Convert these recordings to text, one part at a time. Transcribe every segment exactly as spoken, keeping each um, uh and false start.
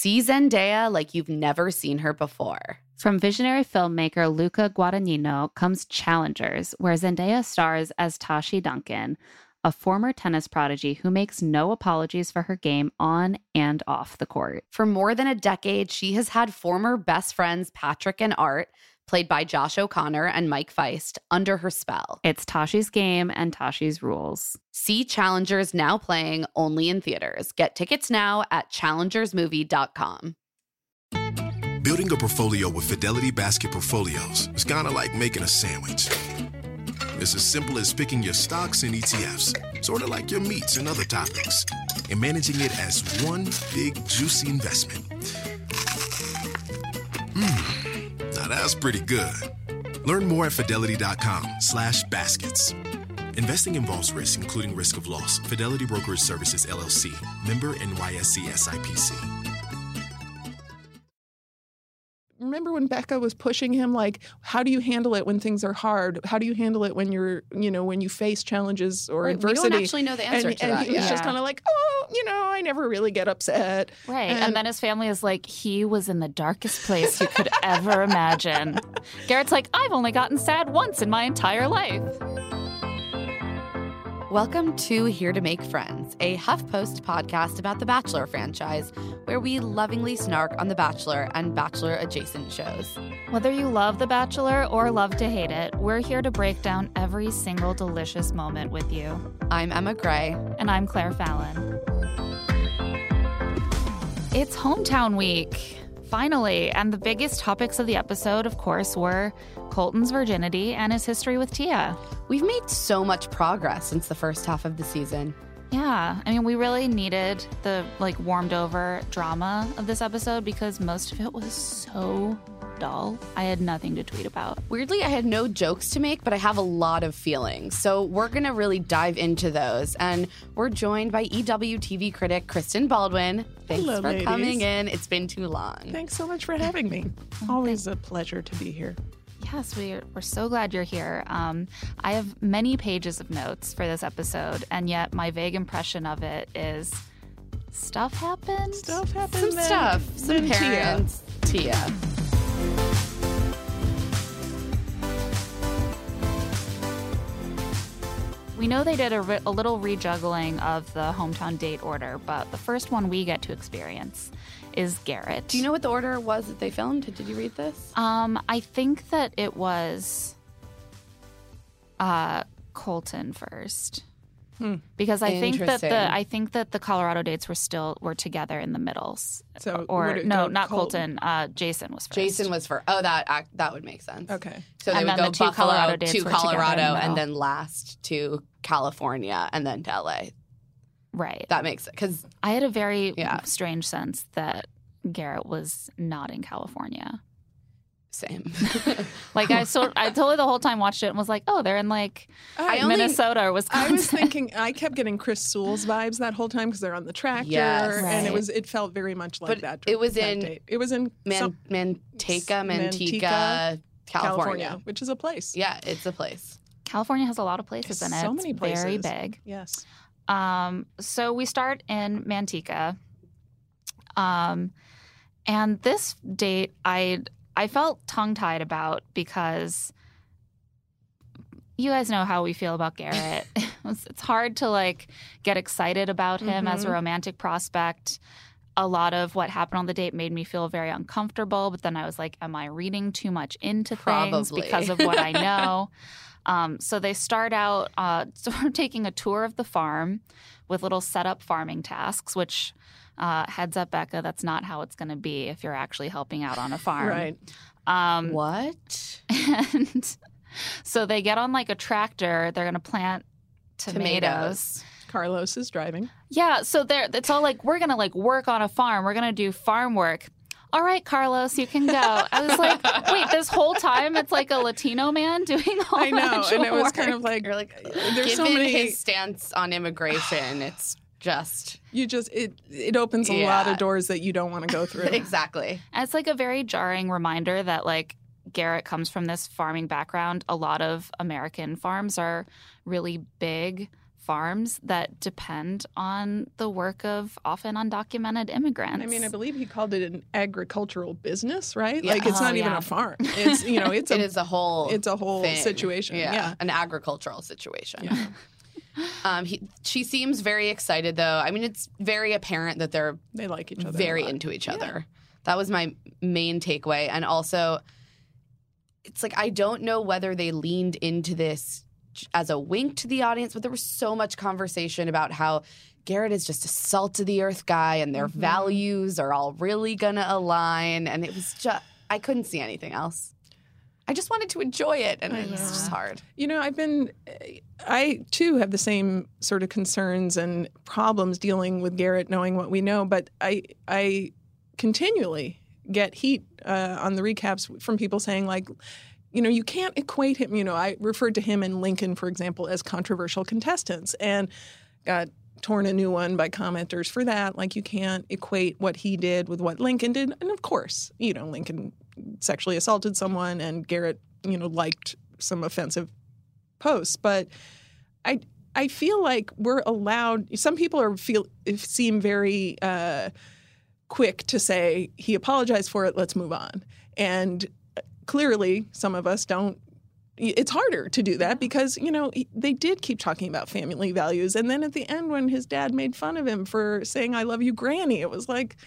See Zendaya like you've never seen her before. From visionary filmmaker Luca Guadagnino comes Challengers, where Zendaya stars as Tashi Duncan, a former tennis prodigy who makes no apologies for her game on and off the court. For more than a decade, she has had former best friends Patrick and Art, played by Josh O'Connor and Mike Feist, under her spell. It's Tashi's game and Tashi's rules. See Challengers now playing only in theaters. Get tickets now at challengers movie dot com. Building a portfolio with Fidelity Basket Portfolios is kind of like making a sandwich. It's as simple as picking your stocks and E T Fs, sort of like your meats and other toppings, and managing it as one big, juicy investment. Mmm. Now that's pretty good. Learn more at fidelity.com slash baskets. Investing involves risk, including risk of loss. Fidelity Brokerage Services, L L C. Member N Y S E S I P C. Remember when Becca was pushing him, like, how do you handle it when things are hard? How do you handle it when you're, you know, when you face challenges or right, adversity? We don't actually know the answer and, to and that. he was yeah. just kind of like, oh, you know, I never really get upset. Right. And, and then his family is like, he was in the darkest place you could ever imagine. Garrett's like, I've only gotten sad once in my entire life. Welcome to Here to Make Friends, a HuffPost podcast about the Bachelor franchise, where we lovingly snark on The Bachelor and Bachelor-adjacent shows. Whether you love The Bachelor or love to hate it, we're here to break down every single delicious moment with you. I'm Emma Gray. And I'm Claire Fallon. It's hometown week, finally, and the biggest topics of the episode, of course, were Colton's virginity and his history with Tia. We've made so much progress since the first half of the season. Yeah, I mean, we really needed the, like, warmed over drama of this episode because most of it was so dull. I had nothing to tweet about. Weirdly, I had no jokes to make, but I have a lot of feelings. So we're going to really dive into those. And we're joined by E W T V critic Kristen Baldwin. Thanks Hello, for ladies. coming in. It's been too long. Thanks so much for having me. Always a pleasure to be here. Yes, we're, we're so glad you're here. Um, I have many pages of notes for this episode, and yet my vague impression of it is stuff happened? Stuff happened. Some then, stuff. Some then parents. Tia. Tia. We know they did a, re- a little rejuggling of the hometown date order, but the first one we get to experience is Garrett. Do you know what the order was that they filmed? Did you read this? Um, I think that it was uh, Colton first. Hmm. Because I think that Interesting. the I think that the Colorado dates were still were together in the middles. So or would it no, go not Colton? Colton. Uh, Jason was first. Jason was for. Oh, that act, that would make sense. Okay. So they And would then go the two Buffalo Colorado dates to were together in the Colorado middle. and then last to California and then to L A. Right. That makes it because I had a very Yeah. strange sense that Garrett was not in California. same. Like I so I totally the whole time watched it and was like, oh, they're in like I only- Minnesota or Wisconsin. I was thinking, I kept getting Chris Sewell's vibes that whole time because they're on the tractor, Yes. and Right. it was it felt very much like But that. it was that in date. It was in Man- some- Manteca, Manteca, Manteca, California. which is a place. Yeah, it's a place. California has a lot of places in it. So It's many very places. big. Yes. Um, so we start in Manteca. Um, and this date I I felt tongue-tied about because you guys know how we feel about Garrett. it's, it's hard to like get excited about him as a Mhm. romantic prospect. A lot of what happened on the date made me feel very uncomfortable, but then I was like, am I reading too much into things Probably. because of what I know? Um, so they start out uh, sort of taking a tour of the farm with little setup farming tasks, which uh, heads up, Becca, that's not how it's going to be if you're actually helping out on a farm. Right. Um, What? and so they get on like a tractor. They're going to plant tomatoes. Carlos is driving. Yeah, so they're, it's all like, we're going to like work on a farm. We're going to do farm work. All right, Carlos, you can go. I was like, wait, this whole time it's like a Latino man doing all I the know, actual and it was work. kind of like You're like, there's given so many. his stance on immigration, it's just You just it it opens a lot Yeah. of doors that you don't want to go through. exactly. And it's like a very jarring reminder that like Garrett comes from this farming background. A lot of American farms are really big farms that depend on the work of often undocumented immigrants. I mean, I believe he called it an agricultural business, right? Yeah. Like it's Oh, not even yeah. a farm. It's you know, it's a it is a whole it's a whole thing. situation. Yeah, Yeah. an agricultural situation. Yeah. Um, he, she seems very excited, though. I mean, it's very apparent that they're They like each other. very a lot. into each other. That was my main takeaway. And also, it's like I don't know whether they leaned into this as a wink to the audience, but there was so much conversation about how Garrett is just a salt of the earth guy and their Mhm. values are all really going to align. And it was just, I couldn't see anything else. I just wanted to enjoy it, and I it was know. just hard. You know, I've been, I too have the same sort of concerns and problems dealing with Garrett, knowing what we know. But I, I continually get heat uh, on the recaps from people saying like, you know, you can't equate him. You know, I referred to him and Lincoln, for example, as controversial contestants, and got torn a new one by commenters for that. Like, you can't equate what he did with what Lincoln did. And of course, you know, Lincoln sexually assaulted someone and Garrett, you know, liked some offensive posts. But I I feel like we're allowed, some people are feel seem very uh, quick to say, he apologized for it, let's move on. And clearly some of us don't. It's harder to do that because, you know, they did keep talking about family values. And then at the end, when his dad made fun of him for saying, I love you, Granny, it was like,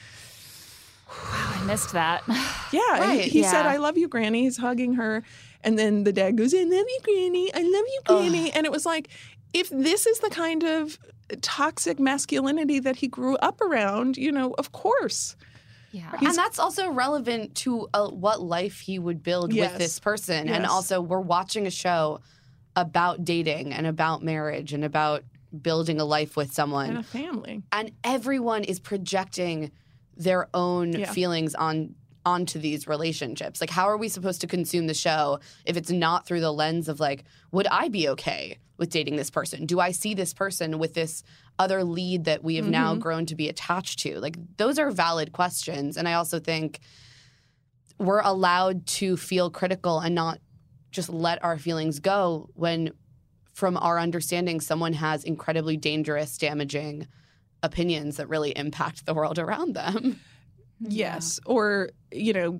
I missed that. yeah. Right, he he yeah. said, I love you, Granny. He's hugging her. And then the dad goes, I love you, Granny. I love you, Granny. And it was like, if this is the kind of toxic masculinity that he grew up around, you know, of course. Yeah. And that's also relevant to uh, what life he would build Yes. with this person. And Yes. also, we're watching a show about dating and about marriage and about building a life with someone. And a family. And everyone is projecting their own Yeah. feelings on onto these relationships. Like, how are we supposed to consume the show if it's not through the lens of like, would I be okay with dating this person? Do I see this person with this other lead that we have now Mhm. grown to be attached to? Like, those are valid questions. And I also think we're allowed to feel critical and not just let our feelings go when, from our understanding, someone has incredibly dangerous, damaging opinions that really impact the world around them. Yes. Or, you know,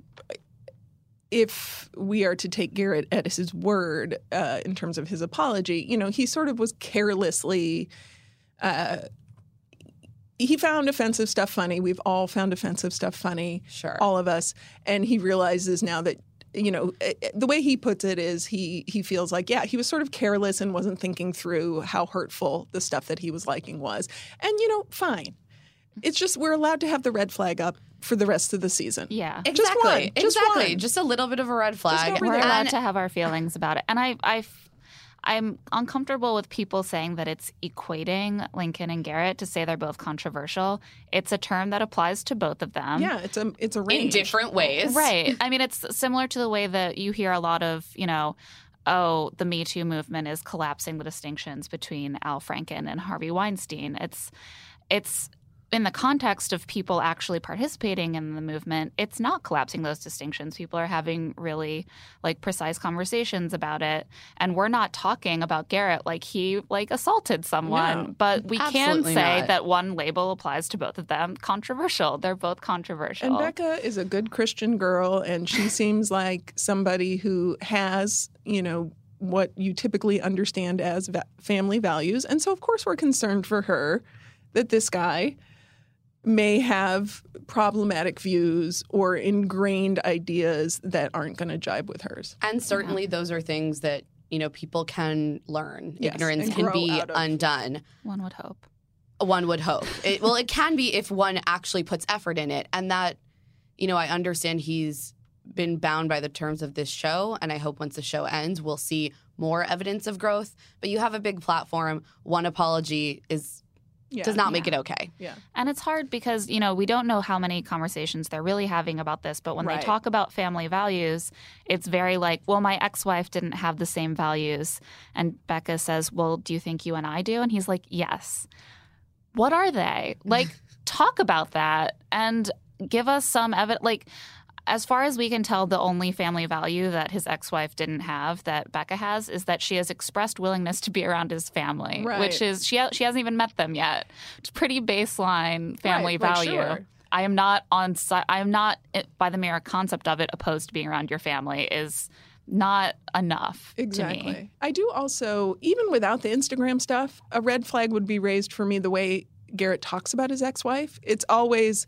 if we are to take Garrett at his word uh, in terms of his apology, you know, he sort of was carelessly, uh, he found offensive stuff funny. We've all found offensive stuff funny, Sure. all of us. And he realizes now that, you know, the way he puts it is he he feels like, yeah, he was sort of careless and wasn't thinking through how hurtful the stuff that he was liking was. And, you know, fine. It's just we're allowed to have the red flag up for the rest of the season. Yeah. Exactly. Just one. Just exactly. one. Just a little bit of a red flag. over We're there. allowed And- to have our feelings about it. And I, I, I'm uncomfortable with people saying that it's equating Lincoln and Garrett to say they're both controversial. It's a term that applies to both of them. Yeah, it's a it's a in range. different ways. Right. I mean, it's similar to the way that you hear a lot of, you know, oh, the Me Too movement is collapsing the distinctions between Al Franken and Harvey Weinstein. It's, it's in the context of people actually participating in the movement, it's not collapsing those distinctions. People are having really like precise conversations about it. And we're not talking about Garrett like he like assaulted someone. No, but we can absolutely say not. that one label applies to both of them. Controversial. They're both controversial. And Becca is a good Christian girl, and she seems like somebody who has, you know, what you typically understand as va- family values. And so, of course, we're concerned for her that this guy may have problematic views or ingrained ideas that aren't going to jibe with hers. And certainly those are things that, you know, people can learn. Yes, Ignorance and can grow be out of. undone. One would hope. One would hope. It, well, it can be if one actually puts effort in it. And that, you know, I understand he's been bound by the terms of this show. And I hope once the show ends, we'll see more evidence of growth. But you have a big platform. One apology is Yeah. does not make Yeah. it okay. Yeah. And it's hard because, you know, we don't know how many conversations they're really having about this. But when Right. they talk about family values, it's very like, well, my ex-wife didn't have the same values. And Becca says, well, do you think you and I do? And he's like, yes. What are they? Like, talk about that and give us some evidence. Like, as far as we can tell, the only family value that his ex-wife didn't have that Becca has is that she has expressed willingness to be around his family, Right. which is she ha- she hasn't even met them yet. It's pretty baseline family Right, like, value. sure. I am not on. si- I am not, by the mere concept of it, opposed to being around your family. Is not enough to Exactly. me. I do also, even without the Instagram stuff, a red flag would be raised for me the way Garrett talks about his ex-wife. It's always,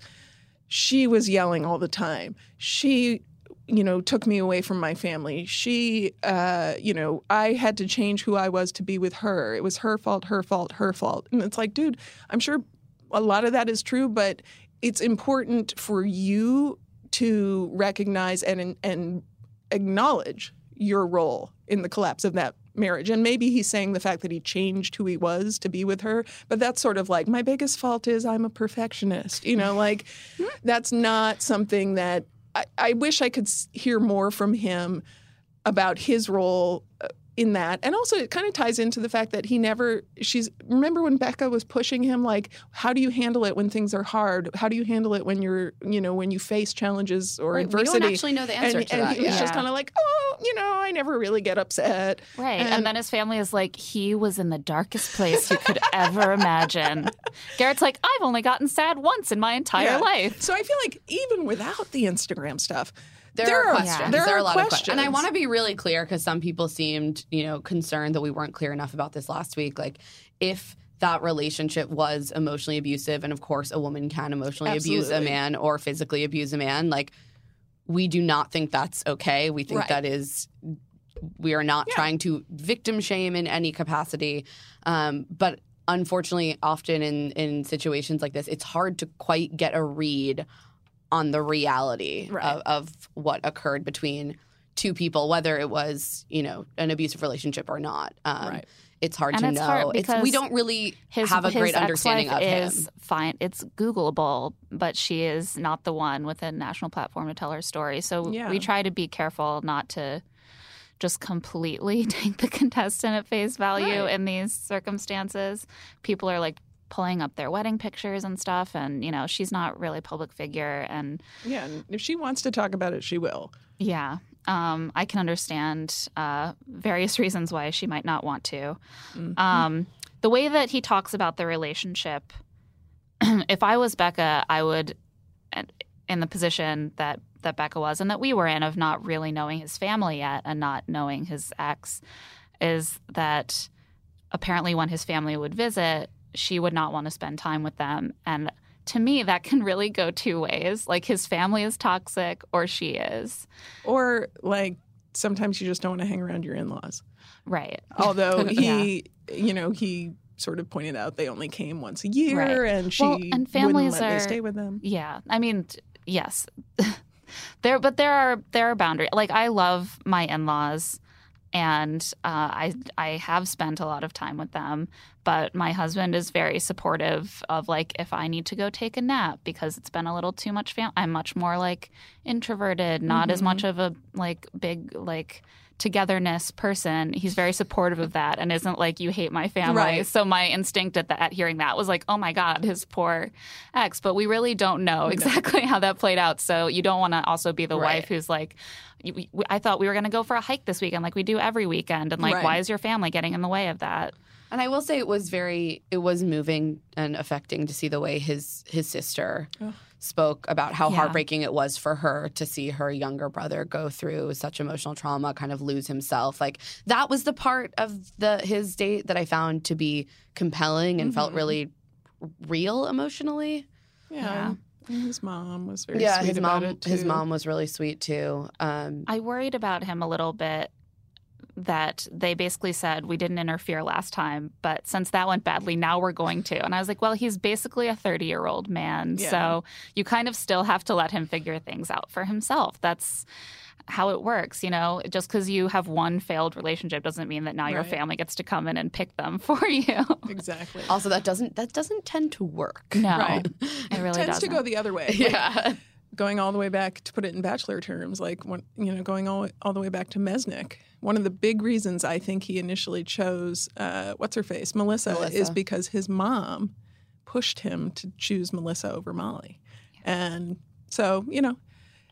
she was yelling all the time. She, you know, took me away from my family. She, uh, you know, I had to change who I was to be with her. It was her fault, her fault, her fault. And it's like, dude, I'm sure a lot of that is true, but it's important for you to recognize and and acknowledge your role in the collapse of that marriage. And maybe he's saying the fact that he changed who he was to be with her, but that's sort of like, my biggest fault is I'm a perfectionist. You know, like that's not something that I, I wish I could s- hear more from him about his role uh, in that. And also it kind of ties into the fact that he never, she's, remember when Becca was pushing him, like, how do you handle it when things are hard? How do you handle it when you're, you know, when you face challenges or Right, we adversity? don't actually know the answer and, to and that he was yet. just Yeah. kind of like, oh, you know, I never really get upset. Right. And, And- then his family is like, he was in the darkest place you could ever imagine. Garrett's like, I've only gotten sad once in my entire Yeah. life. So I feel like even without the Instagram stuff, There, there are are- questions. there There, are are a lot of questions. And I questions. want to be really clear because some people seemed, you know, concerned that we weren't clear enough about this last week. Like, if that relationship was emotionally abusive, and of course a woman can emotionally abuse a Absolutely. man or physically abuse a man, like, we do not think that's okay. We think Right. that is, we are not trying to victim shame in any capacity. Um, but unfortunately, often in, in situations like this, it's hard to quite get a read on the reality Right. of, of what occurred between two people, whether it was, you know, an abusive relationship or not. Um, Right. It's hard And to it's know. hard it's, we because don't really His, have a his great understanding of ex-wife him. is fine. It's Googleable, but she is not the one with a national platform to tell her story. So Yeah. we try to be careful not to just completely take the contestant at face value Right. in these circumstances. People are like pulling up their wedding pictures and stuff, and you know she's not really a public figure, and yeah, and if she wants to talk about it, she will. yeah. Um, I can understand uh, various reasons why she might not want to. Mhm. Um, the way that he talks about the relationship, if I was Becca, I would, in the position that, that Becca was and that we were in of not really knowing his family yet and not knowing his ex, is that apparently when his family would visit, she would not want to spend time with them. And to me, that can really go two ways. Like his family is toxic or she is. Or like sometimes you just don't want to hang around your in-laws. Right. Although he, you know, he sort of pointed out they only came once a year, Right. and she Well, and families wouldn't let are- me stay with them. Yeah, I mean, t- yes, there, but there are there are boundaries. Like I love my in-laws, and uh, I I have spent a lot of time with them. But my husband is very supportive of like if I need to go take a nap because it's been a little too much fam- I'm much more like introverted, not as Mhm. much of a like big like togetherness person. He's very supportive of that and isn't like you hate my family. Right. So my instinct at that at hearing that was like, oh my God, his poor ex. But we really don't know exactly how that played out. So you don't want to also be the Right. wife who's like, "We- we- I thought we were going to go for a hike this weekend like we do every weekend. And like, Right. why is your family getting in the way of that? And I will say it was very, it was moving and affecting to see the way his his sister Oh. spoke about how Yeah. heartbreaking it was for her to see her younger brother go through such emotional trauma, kind of lose himself. Like that was the part of the his date that I found to be compelling and felt Mhm. really real emotionally. Yeah. And his mom was very yeah, sweet his about mom it too. his mom was really sweet too. Um, I worried about him a little bit that they basically said we didn't interfere last time, but since that went badly, now we're going to. And I was like, well, he's basically a thirty-year-old man, Yeah. so you kind of still have to let him figure things out for himself. That's how it works, you know. Just because you have one failed relationship doesn't mean that now your Right. family gets to come in and pick them for you. Exactly. also, that doesn't that doesn't tend to work. No, Right. it really tends doesn't. to go the other way. Like, Yeah. going all the way back, to put it in bachelor terms, like when, you know, going all all the way back to Mesnick. One of the big reasons I think he initially chose uh, what's her face, Melissa, Melissa. is because his mom pushed him to choose Melissa over Molly, and so you know,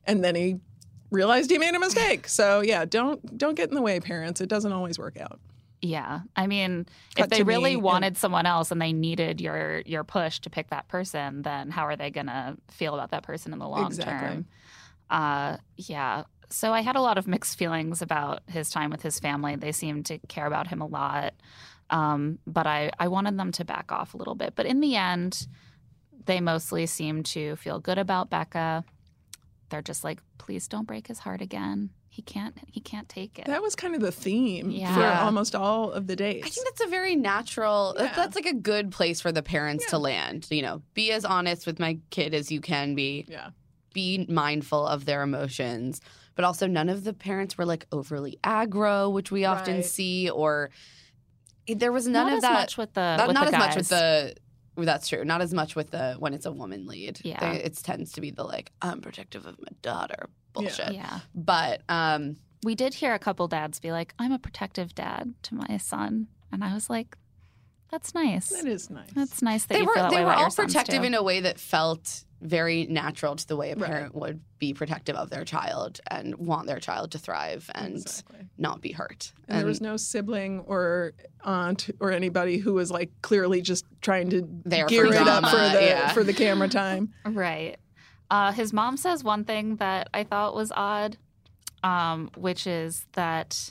and then he realized he made a mistake. So yeah, don't don't get in the way, parents. It doesn't always work out. Yeah. I mean, Cut if they to really me, wanted and- someone else and they needed your your push to pick that person, then how are they going to feel about that person in the long Exactly. term? Uh, yeah. So I had a lot of mixed feelings about his time with his family. They seemed to care about him a lot. Um, but I, I wanted them to back off a little bit. But in the end, they mostly seem to feel good about Becca. They're just like, please don't break his heart again. He can't he can't take it. That was kind of the theme Yeah. for Yeah. almost all of the dates. I think that's a very natural. that- Yeah. That's like a good place for the parents to land. You know, be as honest with my kid as you can be. yeah. Be mindful of their emotions, but also none of the parents were like overly aggro, which we often Right. see, or there was none not of as that. much with the not with not the as guys. much with the. That's true. Not as much with the when it's a woman lead. Yeah. They- it tends to be the like I'm protective of my daughter bullshit. Yeah. But um, We did hear a couple dads be like, I'm a protective dad to my son. And I was like, that's nice. That is nice. That's nice that they you were feel that they way were about all your sons, protective too. in a way that felt very natural to the way a Right. parent would be protective of their child and want their child to thrive and Exactly. not be hurt. And there was no sibling or aunt or anybody who was like clearly just trying to There for gear it up drama, for the yeah. for the camera time. Right. Uh, his mom says one thing that I thought was odd, um, which is that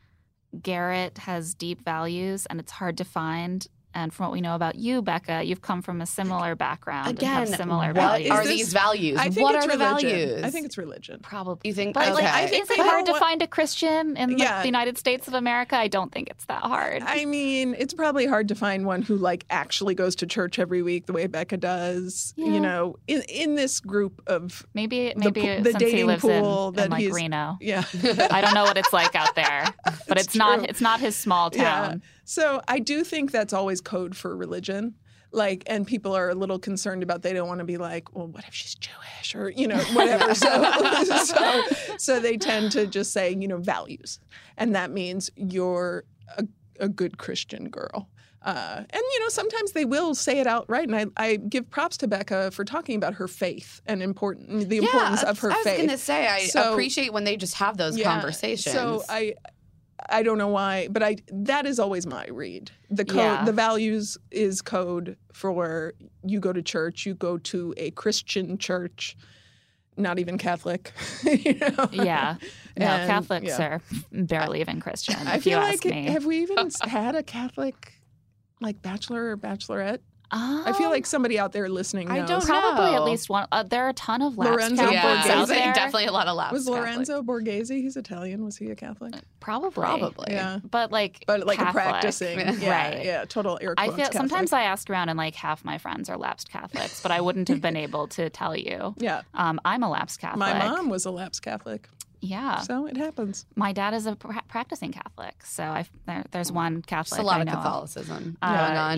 Garrett has deep values and it's hard to find. And from what we know about you, Becca, you've come from a similar background and Again, have similar what values. are Is this- these values? I think what it's are the religion. values? I think it's religion. Probably. You think? But okay. like, I think is it they hard don't to wa- find a Christian in the, Yeah. the United States of America? I don't think it's that hard. I mean, it's probably hard to find one who like actually goes to church every week the way Becca does. Yeah. You know, in in this group of maybe the maybe po- the since he dating lives pool in, that in like he's- Reno. yeah. I don't know what it's like out there, but It's it's, not true. it's not his small Yeah. town. So I do think that's always code for religion. Like, and people are a little concerned about, they don't want to be like, well, what if she's Jewish or, you know, whatever. so, so, so they tend to just say, you know, values. And that means you're a, a good Christian girl. Uh, and, you know, sometimes they will say it outright. And I, I give props to Becca for talking about her faith and important, the importance yeah, of her I was faith. going to say I So- appreciate when they just have those Yeah. conversations. So I, I don't know why, but I that is always my read. The code, Yeah. the values is code for you go to church, you go to a Christian church, not even Catholic. you know? Yeah. No, And, Catholics yeah. are barely even Christian, I if feel you like ask it- me. have we even had a Catholic like bachelor or bachelorette? I feel Um, like somebody out there listening I knows. don't probably know. at least one. Uh, there are a ton of lapsed Lorenzo Catholics Borghese. out there. definitely a lot of lapsed Was Catholics. Lorenzo Borghese? He's Italian. Was he a Catholic? Probably. Probably. Yeah, But like, but like Catholic. a practicing. Yeah, Right. yeah, total air I quotes feel Catholic. sometimes I ask around and like half my friends are lapsed Catholics, but I wouldn't have been able to tell you. Yeah, Um, I'm a lapsed Catholic. my mom was a lapsed Catholic, Yeah. so it happens. My dad is a pra- practicing Catholic, so I there, there's one Catholic. Just a lot I of know Catholicism Uh, going on.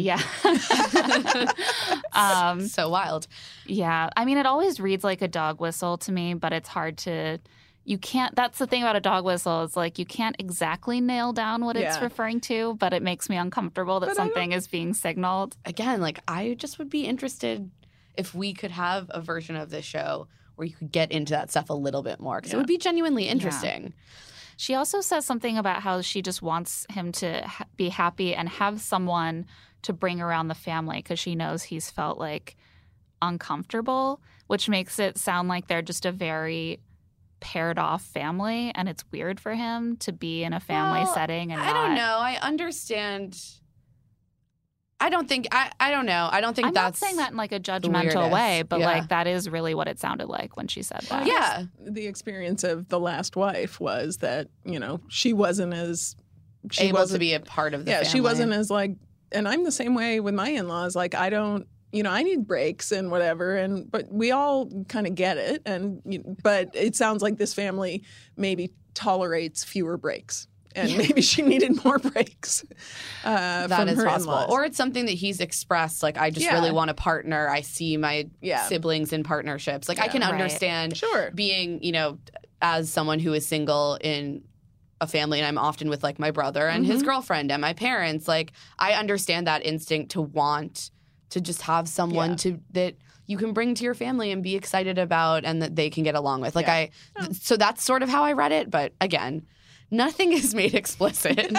Yeah. um, So wild. yeah. I mean, it always reads like a dog whistle to me, but it's hard to. You can't. That's the thing about a dog whistle. It's like you can't exactly nail down what it's Yeah. referring to, but it makes me uncomfortable that But I don't- something is being signaled. Again, like I just would be interested if we could have a version of this show where you could get into that stuff a little bit more because it Yeah. would be genuinely interesting. She also says something about how she just wants him to ha- be happy and have someone to bring around the family because she knows he's felt like uncomfortable, which makes it sound like they're just a very paired off family, and it's weird for him to be in a family Well, setting and I not. don't know. I understand. I don't think. I. I don't know. I don't think I'm not that's saying that in like a judgmental weirdest. way, but Yeah. like that is really what it sounded like when she said that. Yeah. The experience of the last wife was that, you know, she wasn't as she able wasn't to be a part of the yeah family. she wasn't as like, and I'm the same way with my in-laws. Like I don't, you know, I need breaks and whatever, and but we all kind of get it, and you- but it sounds like this family maybe tolerates fewer breaks. And maybe she needed more breaks. Uh, That from is her possible. in-laws. Or it's something that he's expressed, like, I just Yeah. really want a partner. I see my Yeah. siblings in partnerships. Like, I Yeah. can Right. understand Sure. being, you know, as someone who is single in a family, and I'm often with, like, my brother and his Mhm. girlfriend and my parents. Like, I understand that instinct to want to just have someone Yeah. to that you can bring to your family and be excited about and that they can get along with. Like Yeah. I, th- so that's sort of how I read it. But again, nothing is made explicit.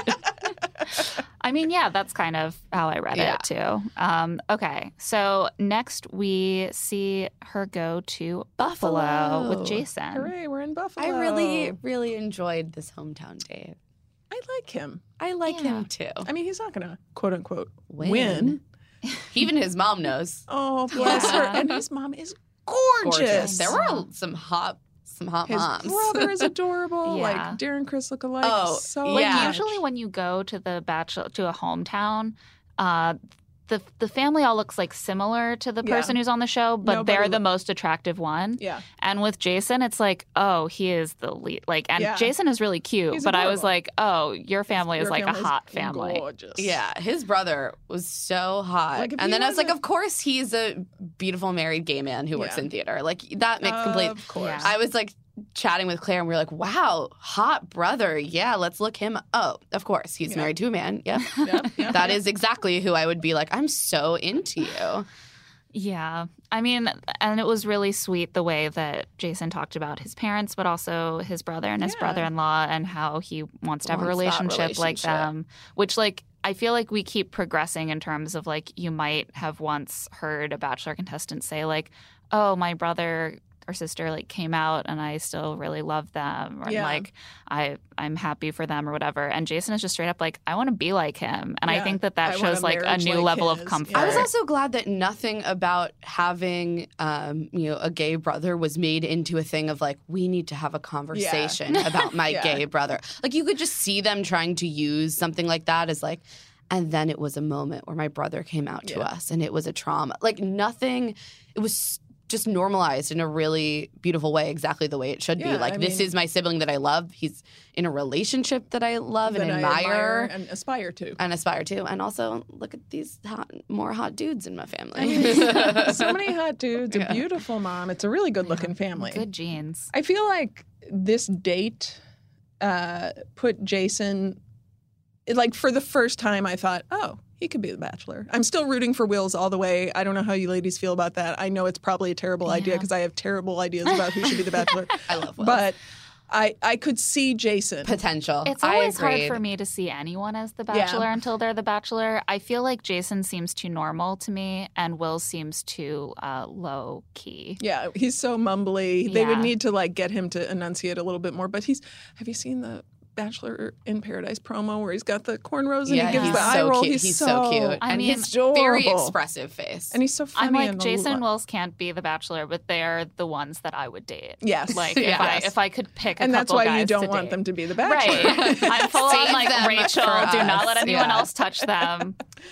I mean, yeah, that's kind of how I read Yeah. it too. Um, okay, so next we see her go to Buffalo, Buffalo. with Jason. Hooray, we're in Buffalo. I really, really enjoyed this hometown date. I like him. I like Yeah. him too. I mean, he's not going to quote unquote Win. win. Even his mom knows. Oh, bless her. Yeah. And his mom is gorgeous. Gorgeous. There were some hot, some hot His moms. brother is adorable. Yeah. Like Darren Chris look alike. Oh, so Like Yeah. usually when you go to the bachelor to a hometown, uh, the the family all looks like similar to the Yeah. person who's on the show, but Nobody they're lo- the most attractive one. Yeah. And with Jason, it's like, oh, he is the lead. Like, and Yeah. Jason is really cute, He's but I was adorable. like, oh, your family is Your like a family's hot family. Gorgeous. Yeah, his brother was so hot. Like, if and you then I was like, wanna- of course he's a beautiful married gay man who works Yeah. in theater. Like that makes complete. Of course. Yeah. I was like chatting with Claire and we were like, wow, hot brother. Yeah, let's look him. Oh, of course. He's Yeah. married to a man. Yep. Yep, yep, That yep. is exactly who I would be like, I'm so into you. Yeah. I mean, and it was really sweet the way that Jason talked about his parents, but also his brother and his Yeah. brother in law and how he wants to have a Wants that relationship, like relationship. them, which, like, I feel like we keep progressing in terms of, like, you might have once heard a Bachelor contestant say, like, oh, my brother or sister like came out and I still really love them, or Yeah. like I I'm happy for them or whatever. And Jason is just straight up like, I want to be like him, and I Yeah. think that I that want shows a like a marriage new like level of his. comfort. Yeah. I was also glad that nothing about having, um, you know, a gay brother was made into a thing of like, we need to have a conversation about my Yeah. gay brother. Like you could just see them trying to use something like that as like, and then it was a moment where my brother came out to Yeah. us and it was a trauma. Like nothing, it was just normalized in a really beautiful way, exactly the way it should be. Yeah, Like I this mean- is my sibling that I love. He's in a relationship that I love that and I admire. and aspire to. And aspire to, and also look at these hot, more hot dudes in my family. I mean, so many hot dudes, a Yeah. beautiful mom. It's a really good looking family. Good genes. I feel like this date uh, put Jason, like for the first time, I thought, oh, he could be the Bachelor. I'm still rooting for Wills all the way. I don't know how you ladies feel about that. I know it's probably a terrible idea Yeah. because I have terrible ideas about who should be the Bachelor. I love Will. But I, I could see Jason. Potential. It's I always hard agreed. for me to see anyone as the Yeah. Bachelor until they're the Bachelor. I feel like Jason seems too normal to me, and Will seems too uh, low key. Yeah, he's so mumbly. They would Yeah. need to like get him to enunciate a little bit more. But he's. Have you seen the Bachelor in Paradise promo where he's got the cornrows and Yeah, he gives he's the eye so roll? cute. He's, He's so cute. I and mean, his very adorable. expressive face. and he's so funny. I'm like, and Jason lo- Wills can't be the Bachelor, but they're the ones that I would date. Yes, Like if Yes. I if I could pick a and that's couple why you guys don't to want date. them to be the Bachelor. Right. I'm full on Save like them Rachel. for Do not us. let anyone Yeah. else touch them.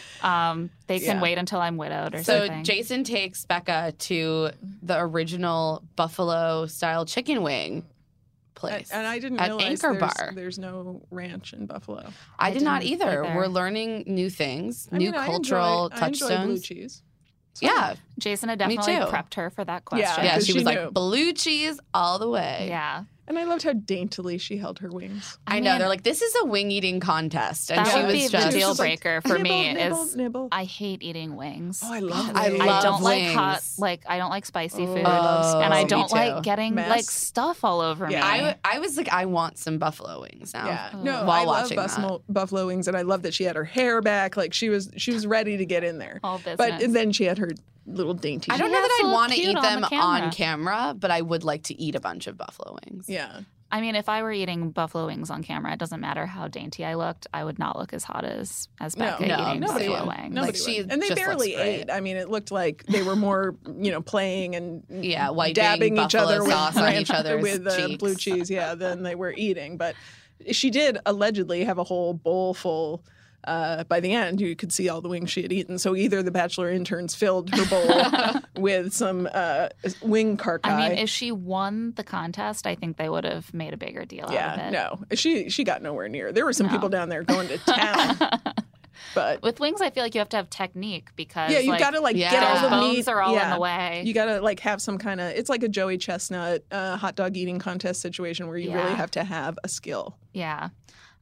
Um, they can Yeah. wait until I'm widowed or so something. Jason takes Becca to the original Buffalo style chicken wing place. And I didn't At realize Anchor there's, Bar. there's no ranch in Buffalo. I, I did not didn't either. either. We're learning new things, I new mean, I cultural enjoy, I enjoy blue touchstones. cheese. Yeah, Jason had Me definitely too. prepped her for that Yeah. question. yeah. because She she was knew. like blue cheese all the way. Yeah. And I loved how daintily she held her wings. I, I know. mean- They're like, this is a wing eating contest, and That she would was be just the deal Just like, breaker for me nibble, is nibble, nibble. I hate eating wings. Oh, I love I wings. love I don't like wings. hot, like I don't like spicy Oh, food, I love and I spicy. don't Me too. like getting Mess. like stuff all over Yeah. me. I, I was like, I want some buffalo wings now. Yeah, Oh. no, While I love watching buffalo, buffalo wings, and I love that she had her hair back. Like she was, she was ready to get in there. all business. But and then she had her little dainty. I don't She know has that to I'd look want to cute eat on them the on camera. camera, but I would like to eat a bunch of buffalo wings. Yeah, I mean, if I were eating buffalo wings on camera, it doesn't matter how dainty I looked. I would not look as hot as as No, Becca no, eating nobody buffalo would. wings. nobody Like, she would. And they just looks barely great. ate. I mean, it looked like they were more, you know, playing and Yeah, wiping dabbing each buffalo other with, sauce on each other's with uh, cheeks. blue cheese. Yeah, than they were eating. But she did allegedly have a whole bowl full. Uh, by the end, you could see all the wings she had eaten. So either the Bachelor interns filled her bowl with some uh, wing carcass. I mean, if she won the contest, I think they would have made a bigger deal out of yeah, it. no, she she got nowhere near. There were some No. people down there going to town, but With wings, I feel like you have to have technique because yeah, you like, got to like Yeah. get all their the bones meat. are all yeah. in the way. You got to like have some kind of. It's like a Joey Chestnut uh, hot dog eating contest situation where you really Yeah. have to have a skill. Yeah.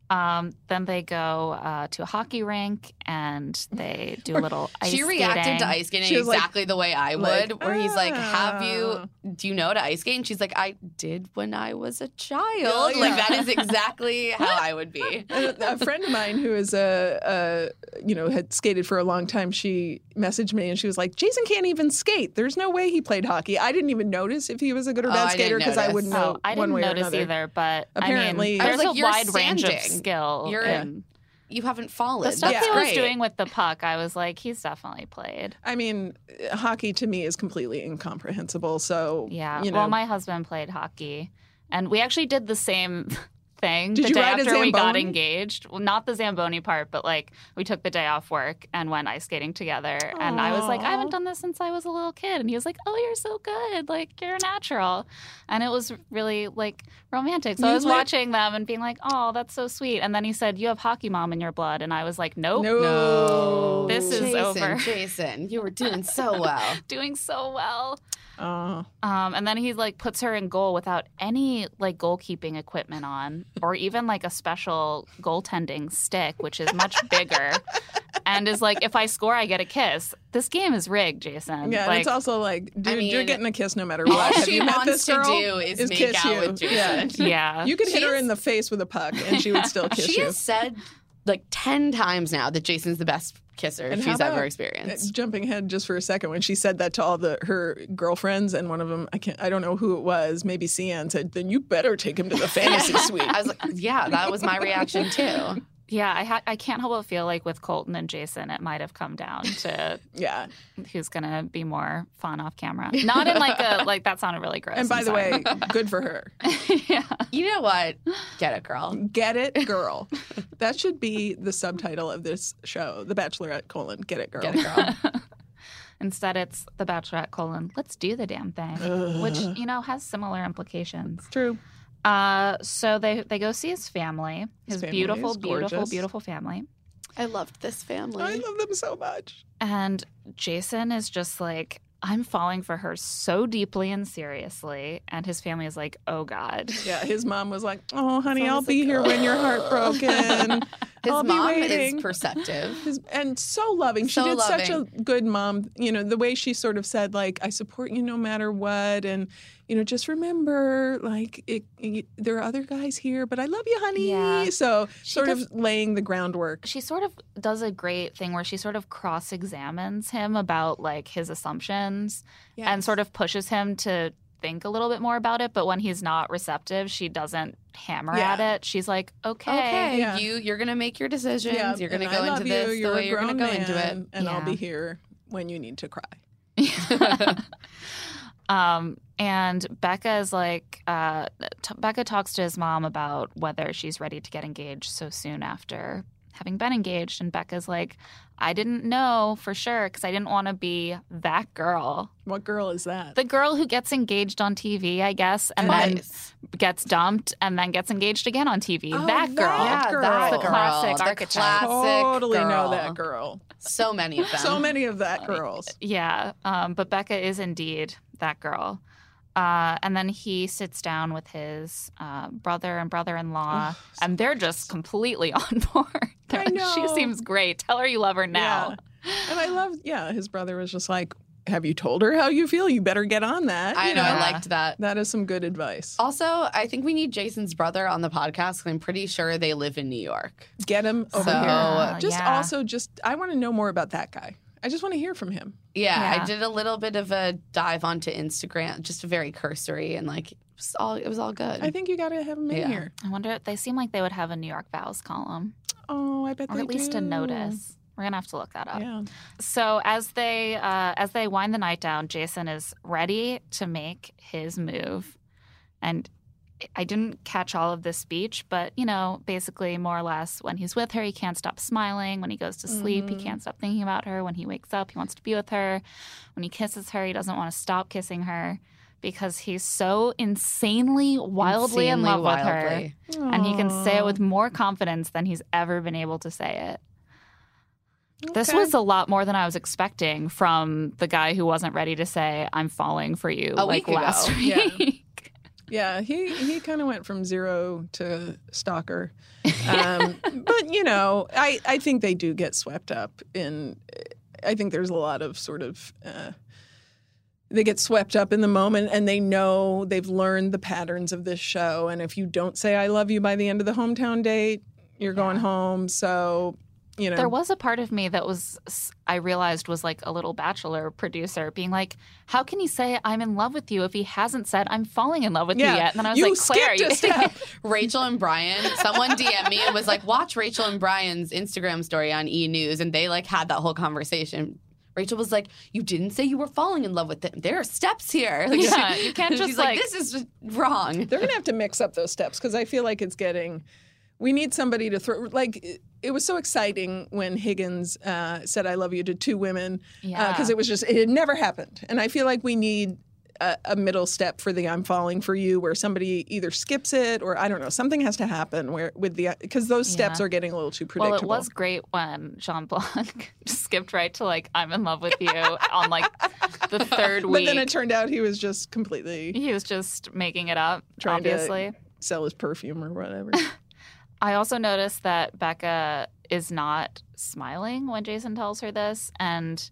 Um, then they go uh, to a hockey rink and they do a little ice She reacted skating. to ice skating She was like- exactly the way I would, like, where he's like, have "Ah." you, do you know how to ice skate? And she's like, I did when I was a child. Yeah, yeah. Like, that is exactly how I would be. And a, a friend of mine who is a, a, you know, had skated for a long time, she messaged me and she was like, Jason can't even skate. There's no way he played hockey. I didn't even notice if he was a good or Oh, bad I skater didn't because I notice. wouldn't know Oh, I one didn't way or notice another. either, but Apparently- I I mean, was there's like, a you're wide range of sanding. skill. You're- and You haven't fallen. the stuff That's he was great. doing with the puck, I was like, he's definitely played. I mean, hockey to me is completely incomprehensible. So, Yeah. you know, Well, my husband played hockey, and we actually did the same thing Did the you day ride a after we got Zamboni? engaged. Well, not the Zamboni part, but like we took the day off work and went ice skating together. And I was like, I haven't Aw. done this since I was a little kid. And he was like, oh, you're so good. Like, you're natural. And it was really like romantic. So You I was lit- watching them and being like, oh, that's so sweet. And then he said, you have hockey mom in your blood. And I was like, nope. no. No. This is Jason, over. Jason, you were doing so well. Doing so well. Oh. Um, and then he like puts her in goal without any like goalkeeping equipment on, or even like a special goaltending stick, which is much bigger, and is like, if I score, I get a kiss. This game is rigged, Jason. Yeah, and like, it's also like, dude, mean, you're getting a kiss no matter all what. Have she you met wants this to girl? do is make kiss out you. with Jason. Yeah. yeah, You could hit her She's- in the face with a puck and she would still kiss She you. has said like ten times now that Jason's the best kisser And how she's about- ever experienced. Jumping ahead just for a second, when she said that to all the her girlfriends, and one of them, I can't, I don't know who it was, maybe Cian said, "Then you better take him to the fantasy suite." I was like, yeah, that was my reaction too. yeah. I ha- I can't help but feel like with Colton and Jason, it might have come down to Yeah. who's gonna be more fun off camera. Not in like a like that sounded really gross. And by I'm the sorry. way, good for her. yeah. You know what? Get it, girl. Get it, girl. That should be the subtitle of this show, The Bachelorette: colon, Get it, girl. Get it, girl. Instead, it's the Bachelorette colon. Let's do the damn thing, which you know has similar implications. True. Uh, so they they go see his family, his, His family beautiful, is beautiful, gorgeous. beautiful family, I loved this family. I love them so much. and Jason is just like, I'm falling for her so deeply and seriously, and his family is like, oh God. Yeah, his mom was like, "Oh, honey, So I I'll was be like, here when you're heartbroken." His I'll be mom waiting. is perceptive. His- and so loving. She So did such a loving. good mom. You know, the way she sort of said, like, I support you no matter what. And, you know, just remember, like, it, it, there are other guys here, but I love you, honey. Yeah. So She sort does- of laying the groundwork. She sort of does a great thing where she sort of cross-examines him about like his assumptions and sort of pushes him to think a little bit more about it. But when he's not receptive, she doesn't hammer Yeah. at it. She's like, okay. Okay, Yeah. you you're gonna make your decisions. Yeah, You're gonna and go I love into you. this You're the a way you're gonna grown go into it. man, And I'll Yeah. be here when you need to cry. Um, and Becca is like, uh, t- Becca talks to his mom about whether she's ready to get engaged so soon after having been engaged. And Becca's like, I didn't know for sure because I didn't want to be that girl. What girl is that? The girl who gets engaged on T V, I guess, and then Twice. gets dumped and then gets engaged again on T V. Oh, that girl. that Yeah, girl. that The girl. classic the archetype. classic totally know girl. that girl. So many of them. So many of that girls. Yeah, um, but Becca is indeed that girl. Uh, and then he sits down with his uh, brother and brother-in-law, Oh, and they're just completely on board. I know. She seems great. Tell her you love her now. Yeah. And I love, yeah, his brother was just like, have you told her how you feel? You better get on that. I You know. Yeah. I liked that. That is some good advice. Also, I think we need Jason's brother on the podcast because I'm pretty sure they live in New York. Get him over So- here. Yeah, Just yeah. also, just, I want to know more about that guy. I just want to hear from him. Yeah, Yeah. I did a little bit of a dive onto Instagram, just very cursory and like it was all it was all good. I think you got to have him in Yeah. here. I wonder. They seem like they would have a New York Vows column, Oh, I bet or they at least do. a notice. We're gonna have to look that up. Yeah. So as they uh, as they wind the night down, Jason is ready to make his move, and I didn't catch all of this speech, but you know, basically more or less, when he's with her, he can't stop smiling. When he goes to sleep, Mm-hmm. he can't stop thinking about her. When he wakes up, he wants to be with her. When he kisses her, he doesn't want to stop kissing her because he's so insanely, wildly in Insanely love with her, wildly. and he can say it Aw. with more confidence than he's ever been able to say it. This Okay. was a lot more than I was expecting from the guy who wasn't ready to say, I'm falling for you A like week ago. last Yeah. week. Yeah, he, he kind of went from zero to stalker. Um, but, you know, I, I think they do get swept up in, I think there's a lot of sort of, uh, they get swept up in the moment and they know they've learned the patterns of this show. And if you don't say I love you by the end of the hometown date, you're going Yeah. home. So, you know. There was a part of me that was, I realized was like a little Bachelor producer being like, how can he say I'm in love with you if he hasn't said I'm falling in love with Yeah. you yet? And then I was You like, Claire, skipped a step. Rachel and Brian, someone D M'd me and was like, watch Rachel and Brian's Instagram story on E! News. And they like had that whole conversation. Rachel was like, you didn't say you were falling in love with him. There are steps here. Like, Yeah, you can't just, she's like, like- this is just wrong. They're going to have to mix up those steps because I feel like it's getting. We need somebody to throw. Like, it, it was so exciting when Higgins uh, said "I love you" to two women because Yeah. it was just it had never happened, and I feel like we need a, a middle step for the "I'm falling for you," where somebody either skips it or I don't know, something has to happen where with the because those steps Yeah. are getting a little too Well, predictable. it was great when Jean Blanc skipped right to like, I'm in love with you on like the third but week. then it turned out he was just completely He was just making it up, Trying to- obviously. sell his perfume or whatever. I also noticed that Becca is not smiling when Jason tells her this. And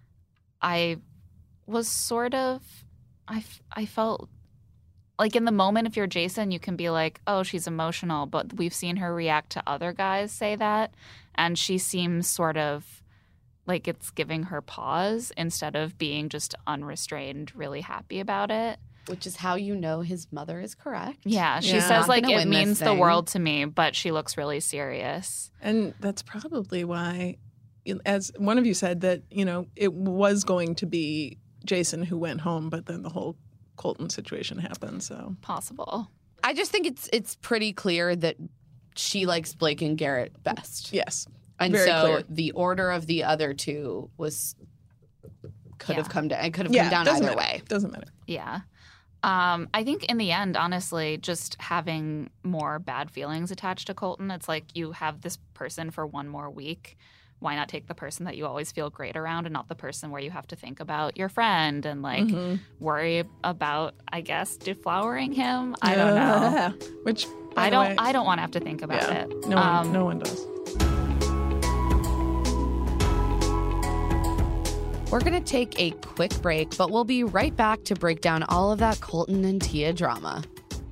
I was sort of, I, f- I felt like in the moment, if you're Jason, you can be like, oh, she's emotional. But we've seen her react to other guys say that. And she seems sort of like it's giving her pause instead of being just unrestrained, really happy about it. Which is how you know his mother is correct. Yeah, she Yeah. says Not like gonna it win this means the thing. world to me, but she looks really serious. And that's probably why, as one of you said, that, you know, it was going to be Jason who went home, but then the whole Colton situation happened. So Possible. I just think it's it's pretty clear that she likes Blake and Garrett best. yes, And very so clear. the order of the other two was could have Yeah. come down. It could have yeah, come down doesn't either matter. way. Doesn't matter. Yeah. Um, I think in the end, honestly, just having more bad feelings attached to Colton, it's like you have this person for one more week. Why not take the person that you always feel great around and not the person where you have to think about your friend and like Mm-hmm. worry about, I guess, deflowering him? I don't know. Yeah. Which by I the don't way- I don't want to have to think about yeah, it. no one, Um, no one does. We're going to take a quick break, but we'll be right back to break down all of that Colton and Tia drama.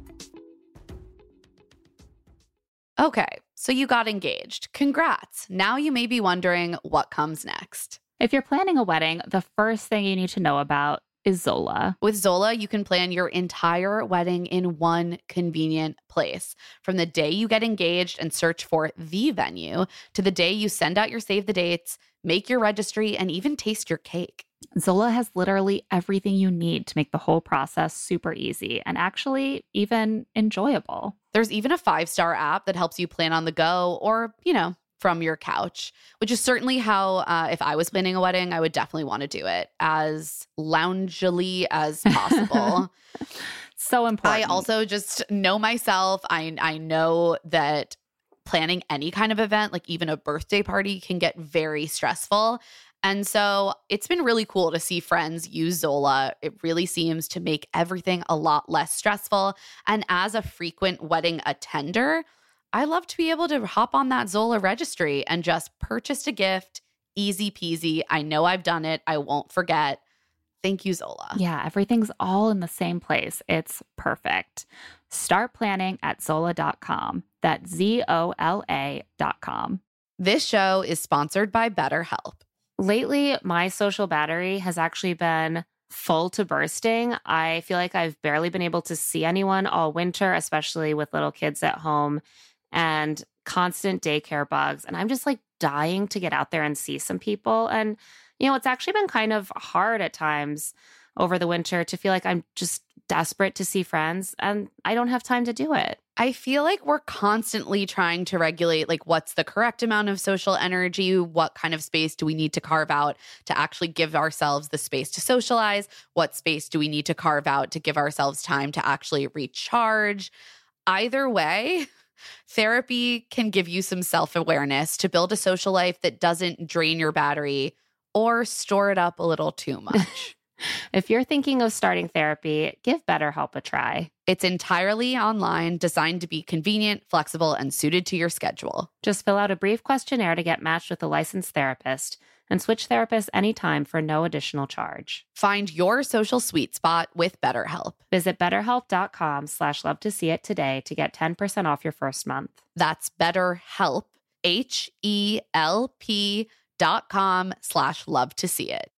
Okay, so you got engaged. Congrats. Now you may be wondering what comes next. If you're planning a wedding, the first thing you need to know about is Zola. With Zola, you can plan your entire wedding in one convenient place. From the day you get engaged and search for the venue to the day you send out your save the dates, make your registry, and even taste your cake. Zola has literally everything you need to make the whole process super easy and actually even enjoyable. There's even a five-star app that helps you plan on the go or, you know, from your couch, which is certainly how, uh, if I was planning a wedding, I would definitely want to do it as loungily as possible. So important. I also just know myself. I I know that planning any kind of event, like even a birthday party, can get very stressful. And so it's been really cool to see friends use Zola. It really seems to make everything a lot less stressful. And as a frequent wedding attender, I love to be able to hop on that Zola registry and just purchase a gift. Easy peasy. I know I've done it. I won't forget. Thank you, Zola. Yeah, everything's all in the same place. It's perfect. Start planning at Zola dot com. That's Z O L A dot com. This show is sponsored by BetterHelp. Lately, my social battery has actually been full to bursting. I feel like I've barely been able to see anyone all winter, especially with little kids at home and constant daycare bugs. And I'm just like dying to get out there and see some people. And, you know, it's actually been kind of hard at times over the winter to feel like I'm just desperate to see friends and I don't have time to do it. I feel like we're constantly trying to regulate, like, what's the correct amount of social energy? What kind of space do we need to carve out to actually give ourselves the space to socialize? What space do we need to carve out to give ourselves time to actually recharge? Either way, therapy can give you some self-awareness to build a social life that doesn't drain your battery or store it up a little too much. If you're thinking of starting therapy, give BetterHelp a try. It's entirely online, designed to be convenient, flexible, and suited to your schedule. Just fill out a brief questionnaire to get matched with a licensed therapist and switch therapists anytime for no additional charge. Find your social sweet spot with BetterHelp. Visit betterhelp.com slash love to see it today to get ten percent off your first month. That's BetterHelp, H E L P dot com slash love to see it.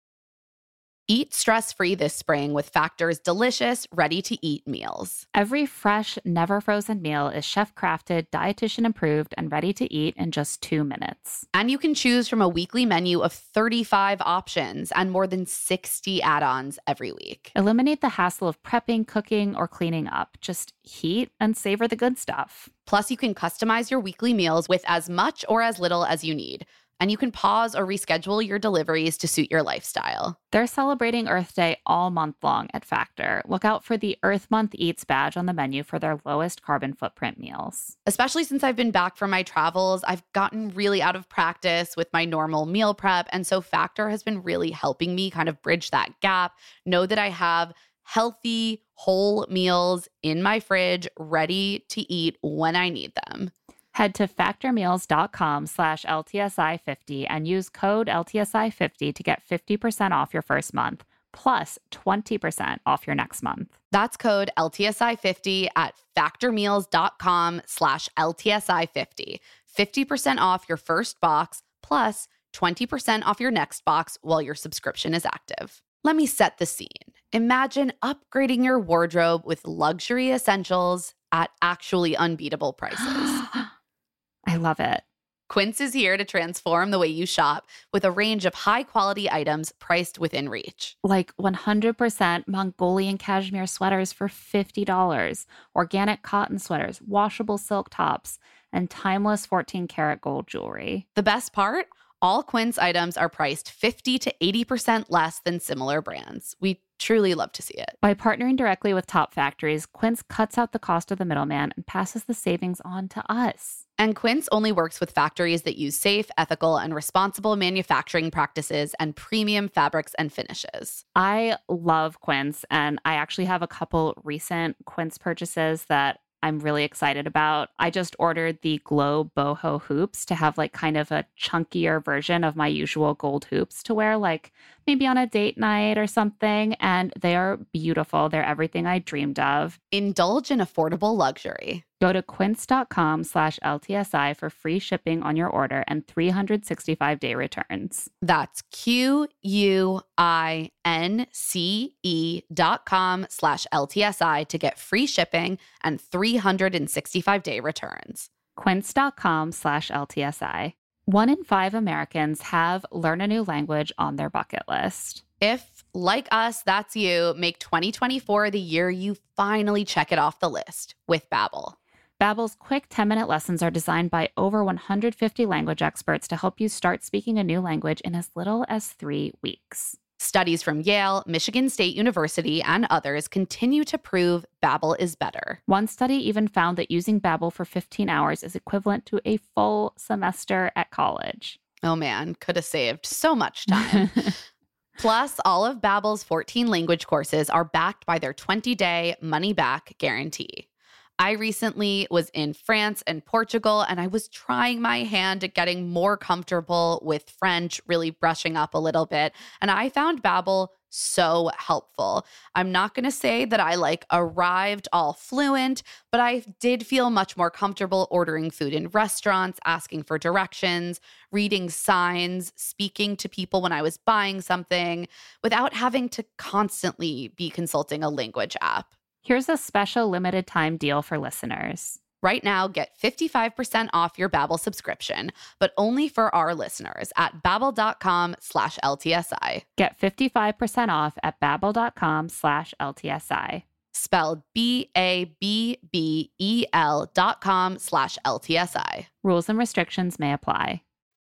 Eat stress-free this spring with Factor's delicious, ready-to-eat meals. Every fresh, never frozen meal is chef-crafted, dietitian approved, and ready to eat in just two minutes. And you can choose from a weekly menu of thirty-five options and more than sixty add-ons every week. Eliminate the hassle of prepping, cooking, or cleaning up. Just heat and savor the good stuff. Plus, you can customize your weekly meals with as much or as little as you need. And you can pause or reschedule your deliveries to suit your lifestyle. They're celebrating Earth Day all month long at Factor. Look out for the Earth Month Eats badge on the menu for their lowest carbon footprint meals. Especially since I've been back from my travels, I've gotten really out of practice with my normal meal prep. And so Factor has been really helping me kind of bridge that gap, know that I have healthy, whole meals in my fridge ready to eat when I need them. Head to factormeals.com slash LTSI50 and use code L T S I fifty to get fifty percent off your first month, plus twenty percent off your next month. That's code L T S I fifty at factormeals.com slash LTSI50. fifty percent off your first box, plus twenty percent off your next box while your subscription is active. Let me set the scene. Imagine upgrading your wardrobe with luxury essentials at actually unbeatable prices. I love it. Quince is here to transform the way you shop with a range of high-quality items priced within reach. Like one hundred percent Mongolian cashmere sweaters for fifty dollars, organic cotton sweaters, washable silk tops, and timeless fourteen karat gold jewelry. The best part? All Quince items are priced fifty to eighty percent less than similar brands. We truly love to see it. By partnering directly with top factories, Quince cuts out the cost of the middleman and passes the savings on to us. And Quince only works with factories that use safe, ethical, and responsible manufacturing practices and premium fabrics and finishes. I love Quince, and I actually have a couple recent Quince purchases that I'm really excited about. I just ordered the Glow Boho hoops to have like kind of a chunkier version of my usual gold hoops to wear like maybe on a date night or something. And they are beautiful. They're everything I dreamed of. Indulge in affordable luxury. Go to quince.com slash LTSI for free shipping on your order and three hundred sixty-five day returns. That's Q-U-I-N-C-E dot com slash LTSI to get free shipping and three hundred sixty-five day returns. Quince.com slash LTSI. One in five Americans have learn a new language on their bucket list. If, like us, that's you, make twenty twenty-four the year you finally check it off the list with Babbel. Babbel's quick ten-minute lessons are designed by over one hundred fifty language experts to help you start speaking a new language in as little as three weeks. Studies from Yale, Michigan State University, and others continue to prove Babbel is better. One study even found that using Babbel for fifteen hours is equivalent to a full semester at college. Oh man, could have saved so much time. Plus, all of Babbel's fourteen language courses are backed by their twenty-day money-back guarantee. I recently was in France and Portugal, and I was trying my hand at getting more comfortable with French, really brushing up a little bit. And I found Babbel so helpful. I'm not going to say that I like arrived all fluent, but I did feel much more comfortable ordering food in restaurants, asking for directions, reading signs, speaking to people when I was buying something without having to constantly be consulting a language app. Here's a special limited time deal for listeners. Right now, get fifty-five percent off your Babbel subscription, but only for our listeners at babbel.com slash LTSI. Get fifty-five percent off at babbel.com slash LTSI. Spelled B A B B E L dot com slash LTSI. Rules and restrictions may apply.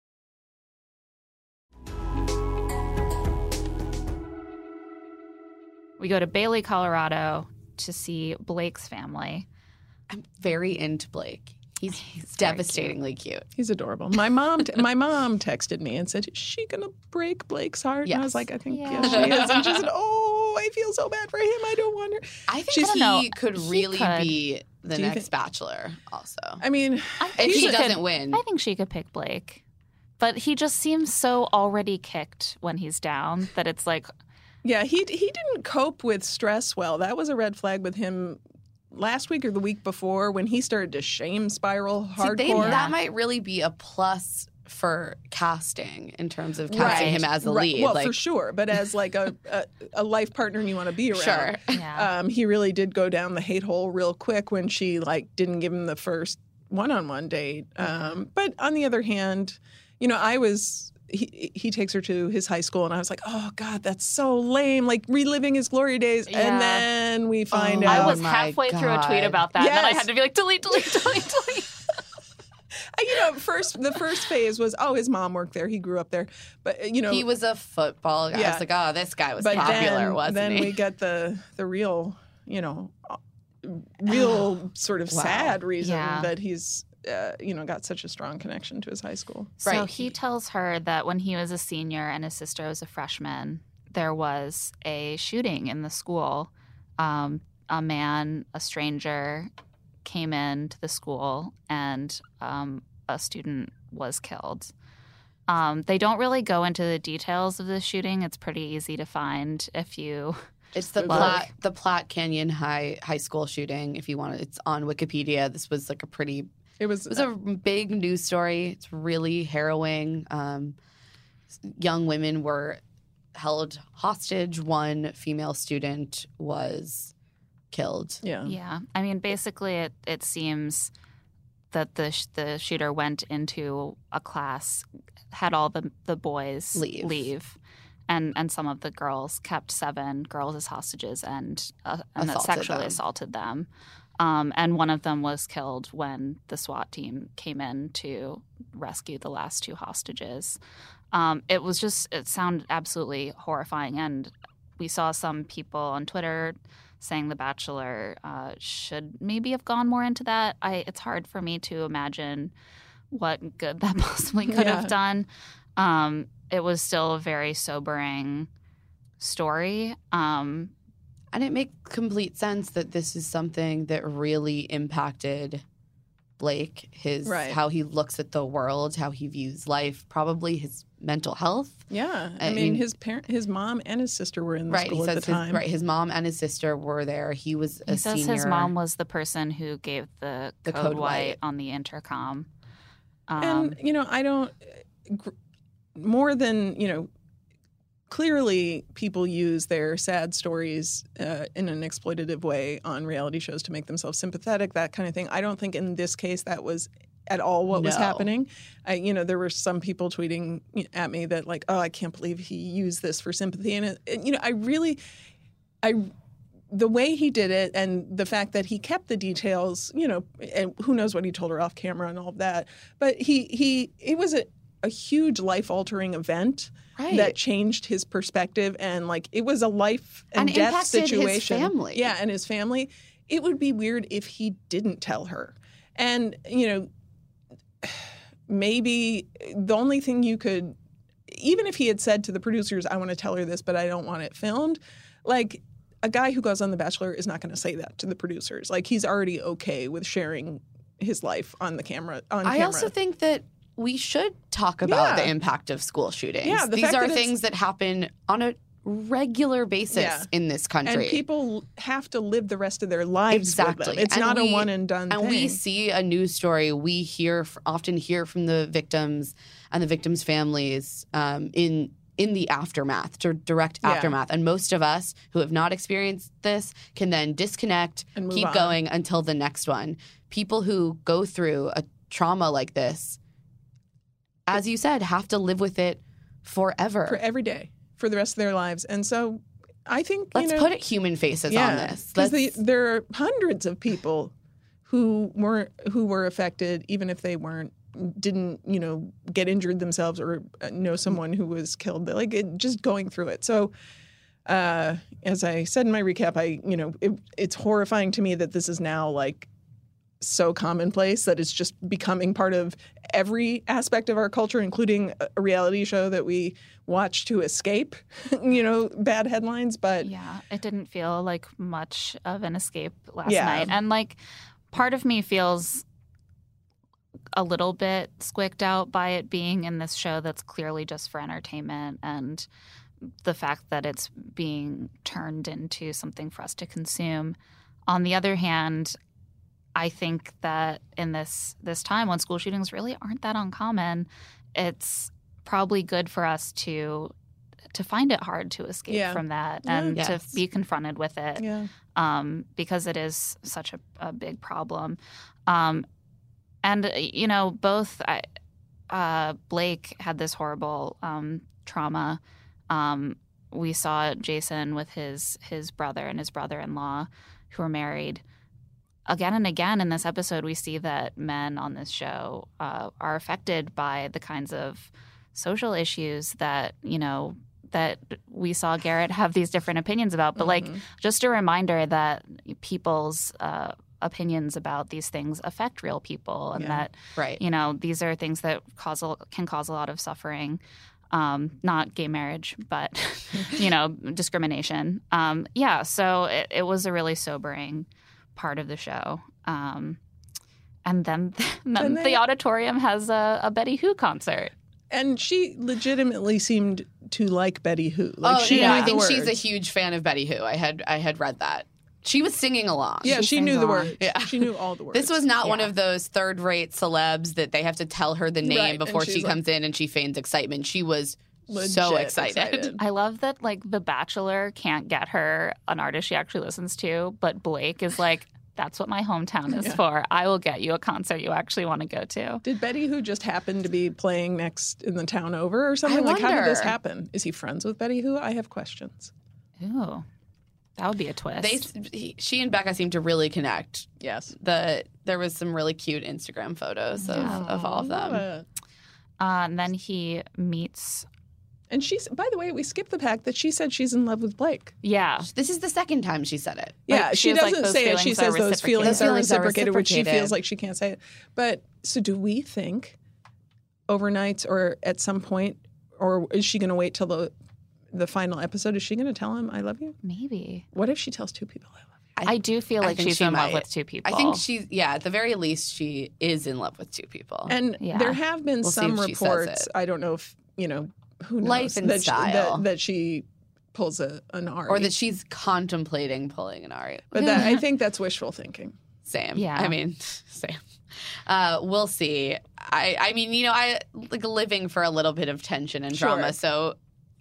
We go to Bailey, Colorado to see Blake's family. I'm very into Blake. He's, He's very devastatingly cute. He's adorable. My mom, t- my mom texted me and said, "Is she gonna break Blake's heart?" And I was Yes. like, "I think Yeah. yes, she is." And she said, "Oh, I feel so bad for him. I don't want her." I think She's- he I don't know. could He really could. be the Do you next think- Bachelor. Also, I mean, I if think he she doesn't could- win, I think she could pick Blake. But he just seems so already kicked when he's down that it's like, yeah, he he didn't cope with stress well. That was a red flag with him last week or the week before when he started to shame spiral See, hardcore. they- that might really be a plus for casting in terms of casting Right. him as a Right. lead. Well, like, for sure, but as like a, a, a life partner and you want to be around. sure. yeah. Um, he really did go down the hate hole real quick when she like didn't give him the first one-on-one date. Um, but on the other hand, you know, I was he he takes her to his high school, and I was like, oh God, that's so lame, like reliving his glory days. Yeah. And then we find Oh, I out. was my halfway through a tweet God. about that, and then I Yes. had to be like, delete, delete, delete, delete. you know, first the first phase was, oh, his mom worked there, he grew up there, but you know, he was a football guy. I Yeah. was like, oh, this guy was but popular, then, wasn't then he? we get the the real, you know, real sort of Wow. sad reason Yeah. that he's. Uh, you know, got such a strong connection to his high school. So Right. he tells her that when he was a senior and his sister was a freshman, there was a shooting in the school. Um, a man, a stranger, came into the school and um, a student was killed. Um, they don't really go into the details of the shooting. It's pretty easy to find if you. It's the Like- Platte, the Platte Canyon High High School shooting. If you want it, it's on Wikipedia. This was like a pretty. It was, It was a big news story. It's really harrowing. Um, young women were held hostage. One female student was killed. yeah. Yeah, I mean, basically, it it seems that the sh- the shooter went into a class, had all the the boys Leave. leave. And, and some of the girls kept seven girls as hostages and uh, and that Assaulted sexually them. assaulted them. Um, and one of them was killed when the SWAT team came in to rescue the last two hostages. Um, it was just, it sounded absolutely horrifying. And we saw some people on Twitter saying The Bachelor uh, should maybe have gone more into that. I, it's hard for me to imagine what good that possibly could Yeah. have done. Um, it was still a very sobering story. Um, And it makes complete sense that this is something that really impacted Blake, his Right. how he looks at the world, how he views life, probably his mental health. Yeah. I, I mean, mean- his parent, his mom and his sister were in the Right. He school at says the his, time. right. His mom and his sister were there. He was a he says senior. his mom was the person who gave the, The code, code white, white. on the intercom. Um, And, you know, I don't, gr- more than, you know, clearly people use their sad stories uh, in an exploitative way on reality shows to make themselves sympathetic, that kind of thing. I don't think in this case that was at all what was No. happening. I, you know, there were some people tweeting at me that like, oh, I can't believe he used this for sympathy. And, it, and you know, I really, I, the way he did it and the fact that he kept the details, you know, and who knows what he told her off camera and all of that. But he, he, it was a, a huge life-altering event Right. that changed his perspective, and like it was a life and, And death impacted his situation. family. Yeah, and his family. It would be weird if he didn't tell her. And you know, maybe the only thing you could, even if he had said to the producers, I want to tell her this, but I don't want it filmed, like a guy who goes on The Bachelor is not going to say that to the producers. Like he's already okay with sharing his life on the camera. On I camera. also think that we should talk about Yeah. the impact of school shootings. Yeah, the These fact are that it's- things that happen on a regular basis Yeah. in this country. And people have to live the rest of their lives Exactly. with them. It's And not we- a one and done and thing. we see a news story, we hear often hear from the victims and the victims' families um, in in the aftermath, dir- direct Yeah. aftermath. And most of us who have not experienced this can then disconnect, And move keep on. going until the next one. People who go through a trauma like this, as you said, have to live with it forever. for every day, for the rest of their lives. And so I think, Let's you know, put human faces on this. Because Let's- there are hundreds of people who weren't who were affected, even if they weren't didn't you know get injured themselves or uh, know someone who was killed. Like it, just going through it. So. Uh, as I said in my recap, I you know it, it's horrifying to me that this is now like so commonplace that it's just becoming part of every aspect of our culture, including a reality show that we watch to escape, you know, bad headlines. But Yeah, it didn't feel like much of an escape last Yeah. night. And like part of me feels a little bit squicked out by it being in this show that's clearly just for entertainment, and the fact that it's being turned into something for us to consume. On the other hand, I think that in this this time when school shootings really aren't that uncommon, it's probably good for us to to find it hard to escape Yeah. from that Yeah. and Yes. to be confronted with it, yeah, um, because it is such a, a big problem. Um, and you know, both I, uh, Blake had this horrible um, trauma. Um, we saw Jason with his his brother and his brother-in-law who were married. Again and again in this episode, we see that men on this show uh, are affected by the kinds of social issues that, you know, that we saw Garrett have these different opinions about. But, like, just a reminder that people's uh, opinions about these things affect real people, and Yeah. that, Right. you know, these are things that cause a, can cause a lot of suffering. Um, not gay marriage, but, you know, discrimination. Um, yeah, so it, it was a really sobering part of the show. Um, and then, then And the they- auditorium has a, a Betty Who concert. and she legitimately seemed to like Betty Who. Like oh, she yeah. knew I the think words. she's a huge fan of Betty Who. I had I had read that. She was singing along. Yeah, She she sings knew the along. words. Yeah. She knew all the words. This was not one Yeah. of those third-rate celebs that they have to tell her the name Right, and before she's she like- comes in and she feigns excitement. She was Legit so excited. excited. I love that, like, The Bachelor can't get her an artist she actually listens to, but Blake is like, that's what my hometown is Yeah. for. I will get you a concert you actually want to go to. Did Betty Who just happen to be playing next in the town over or something? I Like, how did this wonder. happen? Is he friends with Betty Who? I have questions. Ooh, that would be a twist. They, he, she and Becca seemed to really connect. Yes. The there was some really cute Instagram photos of, Yeah. of all of Love them. it. uh, and then he meets, And she's, by the way, we skipped the fact that she said she's in love with Blake. yeah, This is the second time she said it. Yeah, Like, she, she was like, doesn't those say it. She feelings are says those reciprocated. feelings Those are feelings are reciprocated, which she feels reciprocated. like she can't say it. But so do we think overnight or at some point, or is she going to wait till the the final episode? Is she going to tell him, I love you? maybe. What if she tells two people, I love you? I, do feel I like think she's she in love might. with two people. I think she's yeah. At the very least, she is in love with two people. And Yeah. there have been We'll see some if she says reports, it. I don't know if, you know, who knows, Life and that, style. She, that, that she pulls a, an Ari. or that she's contemplating pulling an Ari. But that, I think that's wishful thinking. Same. Yeah. I mean, same. Uh, we'll see. I, I mean, you know, I like living for a little bit of tension and Sure. drama. So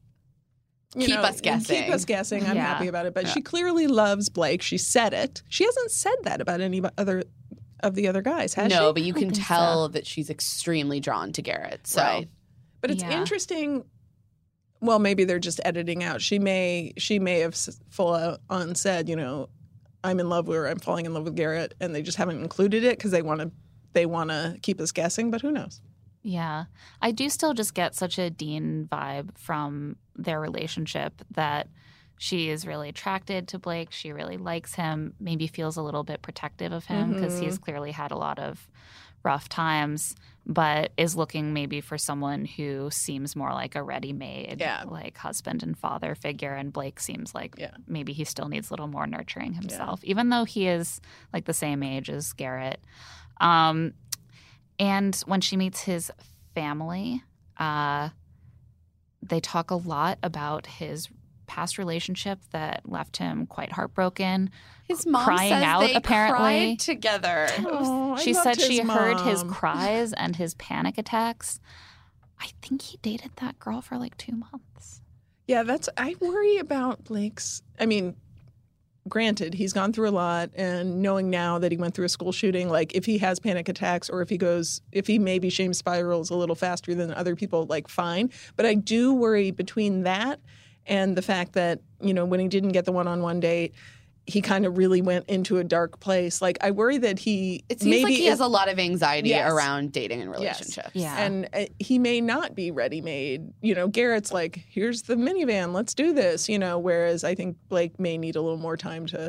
You Keep know, us guessing. Keep us guessing. I'm Yeah. happy about it. But Yeah. she clearly loves Blake. She said it. She hasn't said that about any other of the other guys, has no, she? but you I can think tell that she's extremely drawn to Garrett. So Right. But it's Yeah. interesting. Well, maybe they're just editing out. She may she may have s- full on said, you know, I'm in love with her. I'm falling in love with Garrett, and they just haven't included it because they want to they want to keep us guessing. But who knows? Yeah. I do still just get such a Dean vibe from their relationship that she is really attracted to Blake. She really likes him, maybe feels a little bit protective of him because Mhm. he's clearly had a lot of rough times, but is looking maybe for someone who seems more like a ready-made Yeah. like husband and father figure. And Blake seems like Yeah. maybe he still needs a little more nurturing himself, even though he is like the same age as Garrett. Um, and when she meets his family, uh, they talk a lot about his past relationship that left him quite heartbroken. his mom Crying says out, they apparently. cried together. Oh, I She loved said she his heard his mom. cries and his panic attacks. I think he dated that girl for like two months. Yeah, that's. I worry about Blake's. I mean, granted, he's gone through a lot, and knowing now that he went through a school shooting, like if he has panic attacks or if he goes, if he maybe shame spirals a little faster than other people, like fine. But I do worry between that and the fact that, you know, when he didn't get the one-on-one date, he kind of really went into a dark place. Like I worry that he It seems maybe like he is- has a lot of anxiety Yes. around dating and Yes. relationships. Yeah. And uh, he may not be ready-made. You know, Garrett's like, here's the minivan, let's do this, you know, whereas I think Blake may need a little more time to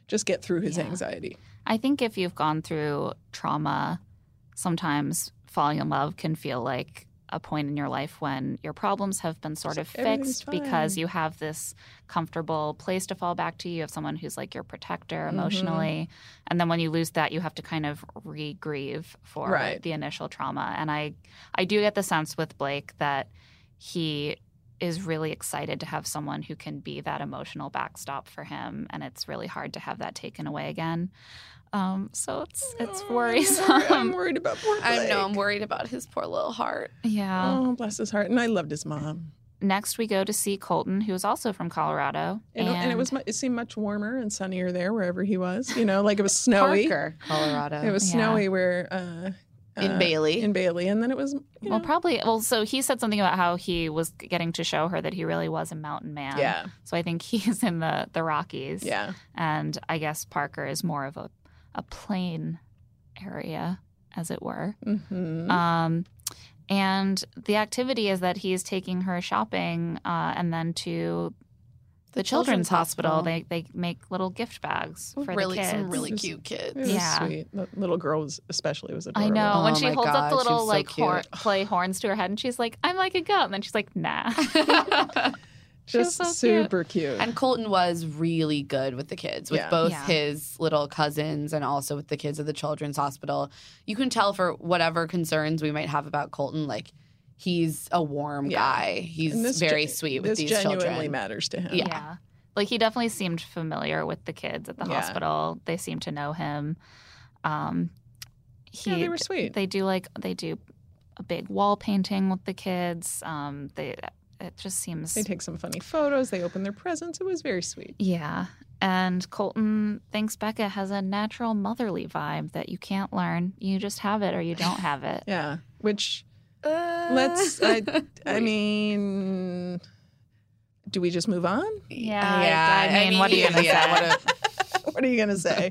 just get through his Yeah. anxiety. I think if you've gone through trauma, sometimes falling in love can feel like a point in your life when your problems have been sort of Everything's fixed because fine. you have this comfortable place to fall back to. You have someone who's like your protector Mm-hmm. emotionally. And then when you lose that, you have to kind of re-grieve for Right. the initial trauma. And I, I do get the sense with Blake that he is really excited to have someone who can be that emotional backstop for him. And it's really hard to have that taken away again. Um, so it's it's Oh, I'm worrisome. worried, I'm worried about poor Blake. I know. I'm worried about his poor little heart. Yeah. Oh, bless his heart. And I loved his mom. Next, we go to see Colton, who is also from Colorado. And, and it was mu- it seemed much warmer and sunnier there wherever he was. You know, like it was snowy. Parker, Colorado. It was Yeah. snowy where uh, in uh, Bailey. in Bailey, and then it was you well, know, probably. Well, so he said something about how he was getting to show her that he really was a mountain man. yeah, So I think he's in the the Rockies. yeah. And I guess Parker is more of a a plain area, as it were. Mm-hmm. Um, and the activity is that he's taking her shopping uh, and then to the, The Children's, Children's Hospital. Hospital. They they make little gift bags for really, the kids. some really It was- cute kids. It was Yeah. sweet. The little girl was especially was I adorable. know. Oh when she my holds up the God, she little was so like horn, cute. clay horns to her head, and she's like, "I'm like a goat," and then she's like, "Nah." She was Just so cute. super cute. And Colton was really good with the kids, with Yeah. both Yeah. his little cousins and also with the kids at the Children's Hospital. You can tell for whatever concerns we might have about Colton, like he's a warm Yeah. guy. He's And this very gen- sweet with this these genuinely children. matters to him. Yeah. Yeah. Like he definitely seemed familiar with the kids at the Yeah. hospital. They seemed to know him. Um, he, Yeah, they were sweet. They do like they do a big wall painting with the kids. Um, they it just seems They take some funny photos. They open their presents. It was very sweet. yeah. And Colton thinks Becca has a natural motherly vibe that you can't learn. You just have it or you don't have it. Yeah, which Uh, let's. I, I mean, do we just move on? Yeah, I mean, what are you gonna yeah, say? what a- What are you gonna say?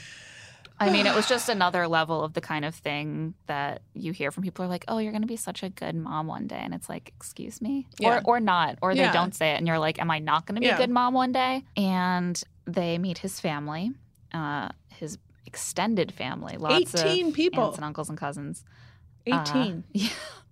I mean, it was just another level of the kind of thing that you hear from people who are like, oh, you're going to be such a good mom one day. And it's like, excuse me? Yeah. Or, or not. Or they Yeah. don't say it. And you're like, am I not going to be Yeah. a good mom one day? And they meet his family, uh, his extended family. Lots Eighteen of people. aunts and uncles and cousins. Uh, Eighteen. yeah.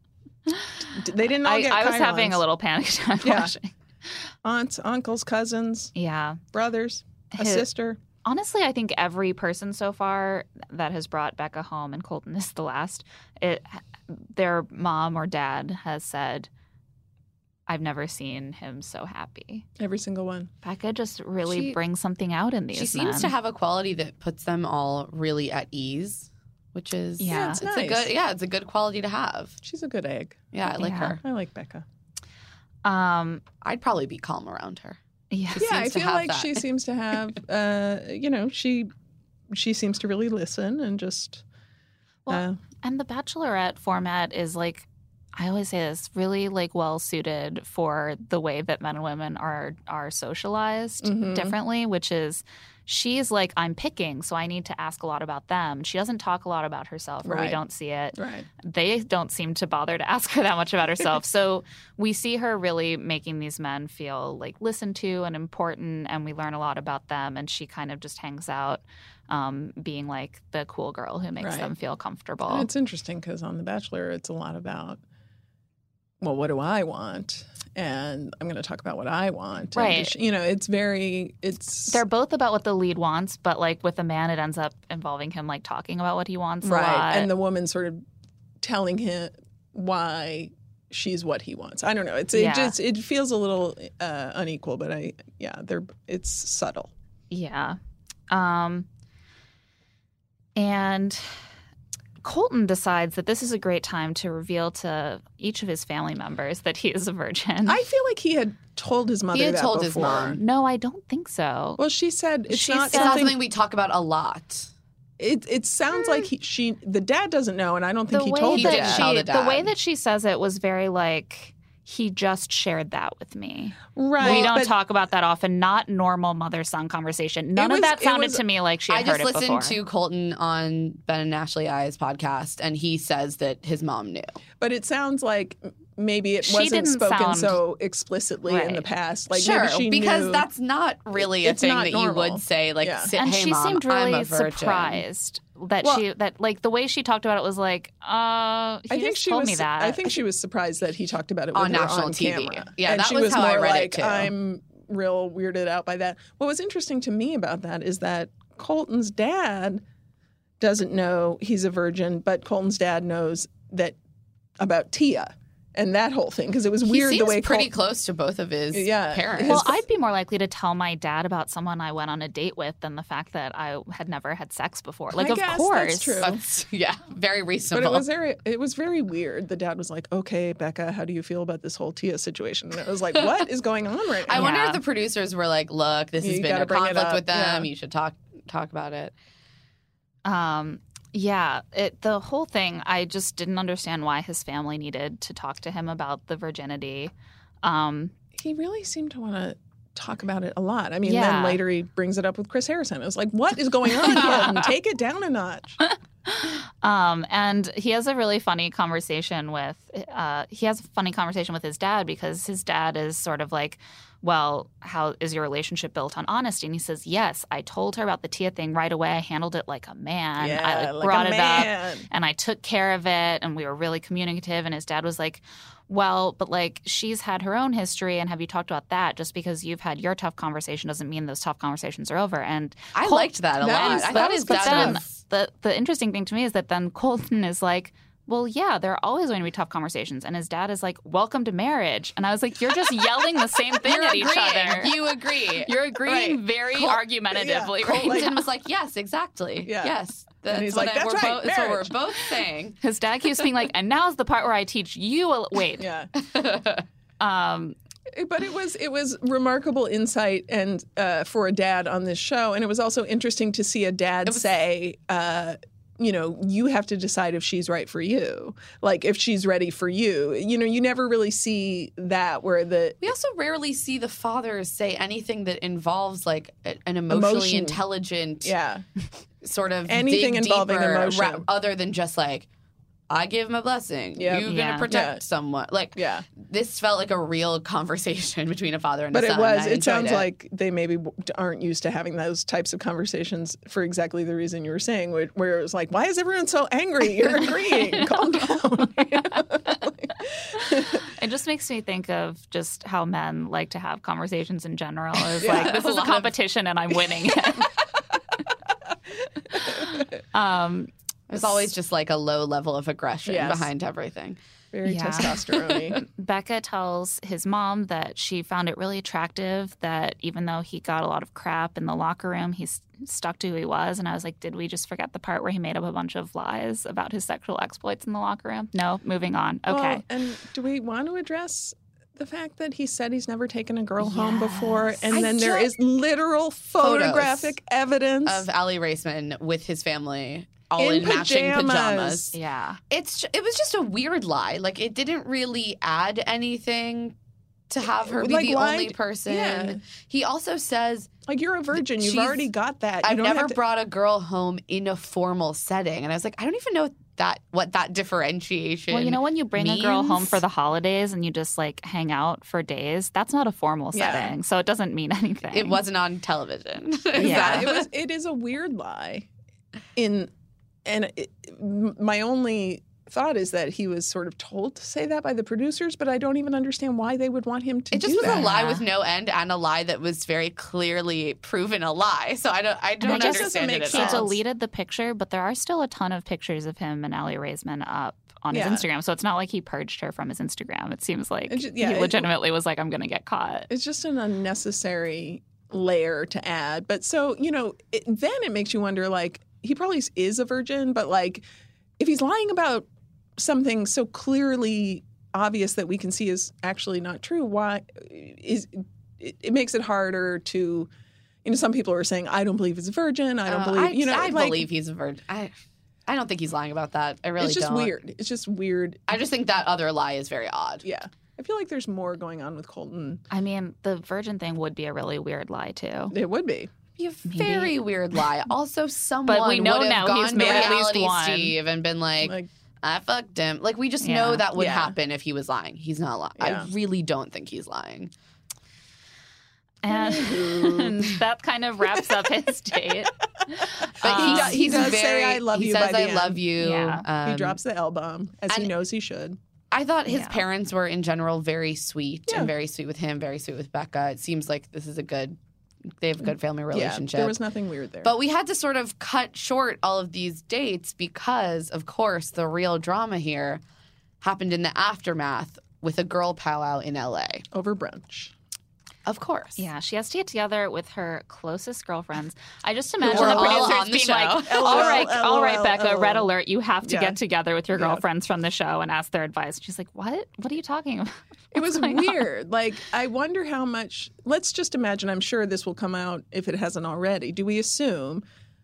D- they didn't all I, get. I was having a chyrons. little panic attack Yeah. watching. Aunts, uncles, cousins, Yeah. brothers, a His- sister. Honestly, I think every person so far that has brought Becca home, and Colton is the last, it, their mom or dad has said, I've never seen him so happy. Every single one. Becca just really She- brings something out in these She seems men. to have a quality that puts them all really at ease, which is Yeah, it's it's nice. a good yeah, it's a good quality to have. She's a good egg. Yeah, I like Yeah. her. I like Becca. Um, I'd probably be calm around her. yeah. She Yeah, I seems to feel have like that. she seems to have. Uh, you know, she she seems to really listen and just. Well, uh, And the Bachelorette format is like, I always say this, really like well suited for the way that men and women are are socialized Mhm. differently, which is she's like, I'm picking, so I need to ask a lot about them. She doesn't talk a lot about herself, or we Right. don't see it. right. They don't seem to bother to ask her that much about herself. So we see her really making these men feel like listened to and important, and we learn a lot about them. And she kind of just hangs out, um, being like the cool girl who makes Right. them feel comfortable. And it's interesting because on The Bachelor, it's a lot about, well, what do I want? And I'm going to talk about what I want. And Right. sh- you know, it's very, it's. They're both about what the lead wants, but like with a man, it ends up involving him like talking about what he wants a right. lot. And the woman sort of telling him why she's what he wants. I don't know. It's it Yeah. just it feels a little uh, unequal, but I yeah, they're it's subtle. Yeah. Um, and Colton decides that this is a great time to reveal to each of his family members that he is a virgin. I feel like he had told his mother had that told his before. mom. no, I don't think so. Well, she said it's She not said- It's not something. something we talk about a lot. It it sounds like he she the dad doesn't know, and I don't think the he way told He the that didn't dad. tell she, the the way dad. that she says it was very like he just shared that with me. Right. we don't but talk about that often. Not normal mother-son conversation. None was- of that it sounded was- to me like she had I just heard it listened before. to Colton on Ben and Ashley I's podcast, and he says that his mom knew. But it sounds like maybe it She wasn't didn't spoken sound- so explicitly in the Right. past. Like sure, maybe she because knew, that's not really a It's thing not that normal. you would say. Like, Yeah. sit, And hey, she mom, seemed I'm really a virgin. surprised that Well- she that like the way she talked about it was like, uh, he I think just she told was. me that. I think she was surprised that he talked about it with On her national on T V. camera. Yeah, and that she was was how I more read it, like, too. I'm real weirded out by that. What was interesting to me about that is that Colton's dad doesn't know he's a virgin, but Colton's dad knows that about Tia and that whole thing because it was He weird seems the way pretty Col- close to both of his Yeah. parents. Well, I'd be more likely to tell my dad about someone I went on a date with than the fact that I had never had sex before. Like, I of guess that's course. true. That's, yeah, very But reasonable. it was very, it was very weird. The dad was like, "Okay, Becca, how do you feel about this whole Tia situation?" And it was like, "What is going on right now?" I wonder Yeah. if the producers were like, "Look, this has You been gotta a bring it conflict up." with them. Yeah. You should talk talk about it." Um, yeah, it, the whole thing, I just didn't understand why his family needed to talk to him about the virginity. Um, He really seemed to want to talk about it a lot. I mean, Yeah. then later he brings it up with Chris Harrison. It was like, "What is going on, Colton? Take it down a notch." Um, and he has a really funny conversation with uh, he has a funny conversation with his dad because his dad is sort of like, well, how is your relationship built on honesty? And he says, yes, I told her about the Tia thing right away. I handled it like a man. Yeah, I like, like brought a it man. up and I took care of it and we were really communicative. And his dad was like, well, but like she's had her own history and have you talked about that? Just because you've had your tough conversation doesn't mean those tough conversations are over. And I Col- liked that a That lot. was- I that thought was his but dad then was. the the interesting thing to me is that then Colton is like, well, yeah, there are always going to be tough conversations. And his dad is like, welcome to marriage. And I was like, you're just yelling the same thing You're at each agreeing. other. You agree. You're agreeing Right. very Col- argumentatively, yeah, Col- right? like- Colton was like, yes, exactly. Yeah. Yes. That's, he's what like, I- "That's we're right, both, that's what we're marriage." both saying. His dad keeps being like, and now's the part where I teach you. A- Wait. Yeah. Um, But it was it was remarkable insight and uh, for a dad on this show, and it was also interesting to see a dad was- say, uh, you know, you have to decide if she's right for you, like if she's ready for you. You know, you never really see that where the We also rarely see the fathers say anything that involves like a- an emotionally Emotion. intelligent yeah sort of Anything dig involving deeper, emotion. ra- other than just like, I give him a blessing. Yep. You're Yeah. gonna protect Yeah. someone. Like yeah. this felt like a real conversation between a father and But a it son. was. and I It enjoyed sounds like they maybe w- aren't used to having those types of conversations for exactly the reason you were saying, where, where it was like, "Why is everyone so angry? You're agreeing. Calm down." it just makes me think of just how men like to have conversations in general. It's Yeah. like, this A is a lot of- competition and I'm winning it. um, There's always just like a low level of aggression Yes. behind everything. Very Yeah. testosterone-y. Becca tells his mom that she found it really attractive that even though he got a lot of crap in the locker room, he's stuck to who he was. And I was like, did we just forget the part where he made up a bunch of lies about his sexual exploits in the locker room? No, moving on. Okay. Well, and do we want to address the fact that he said he's never taken a girl home before, and I then there just- is literal photographic evidence Of Ali Raceman with his family, all In in, matching pajamas. pajamas. yeah. It's ju- it was just a weird lie. Like it didn't really add anything to have her be Like, the why only d- person. yeah. He also says, like you're a virgin. You've She's- already got that. You "I've don't never have to- brought a girl home in a formal setting," and I was like, I don't even know that what that differentiation. Well, you know, when you bring a girl home means? for the holidays and you just like hang out for days, that's not a formal Yeah. setting. So it doesn't mean anything. It wasn't on television. Yeah. it was. It is a weird lie. In and it, m- my only thought is that he was sort of told to say that by the producers, but I don't even understand why they would want him to It just do was that. a lie with no end and a lie that was very clearly proven a lie. So I don't, I don't it just understand doesn't it make at He sense. all. deleted the picture, but there are still a ton of pictures of him and Allie Raisman up on Yeah. his Instagram. So it's not like he purged her from his Instagram. It seems like It ju- yeah, he it- legitimately was like, I'm going to get caught. It's just an unnecessary layer to add. But so, you know, it, then it makes you wonder, like, he probably is a virgin, but like, if he's lying about something so clearly obvious that we can see is actually not true, why is it, it makes it harder to, you know, some people are saying, I don't believe he's a virgin. I don't Uh, believe, I, you know, I like, believe he's a virgin. I, I don't think he's lying about that. I really it's just don't. weird. It's just weird. I just think that other lie is very odd. Yeah. I feel like there's more going on with Colton. I mean, the virgin thing would be a really weird lie, too. It would be. Be a very weird lie. Also, someone But we know would have now gone he's to made at least Reality one. Steve and been like, Like, I fucked him. Like, we just Yeah. know that would Yeah. happen if he was lying. He's not lying. Yeah. I really don't think he's lying. And that kind of wraps up his date. But Um, he, does, he he's does say, very, "I love he you" says, by the I love end. you. Yeah. Um, He drops the L bomb, as he and- knows he should. I thought his Yeah. parents were, in general, very sweet Yeah. and very sweet with him, very sweet with Becca. It seems like this is a good, they have a good family Yeah, relationship. there was nothing weird there. But we had to sort of cut short all of these dates because, of course, the real drama here happened in the aftermath with a girl powwow in L A. Over brunch. Of course. Yeah, she has to get together with her closest girlfriends. I just imagine were the all producers on the being show. like, LOL, all right, all right, LOL, Becca, red LOL. alert. You have to Yeah. get together with your Yeah. girlfriends from the show and ask their advice. She's like, what? What are you talking about? It was going on? weird. Like, I wonder how much. Let's just imagine, I'm sure this will come out if it hasn't already. Do we assume,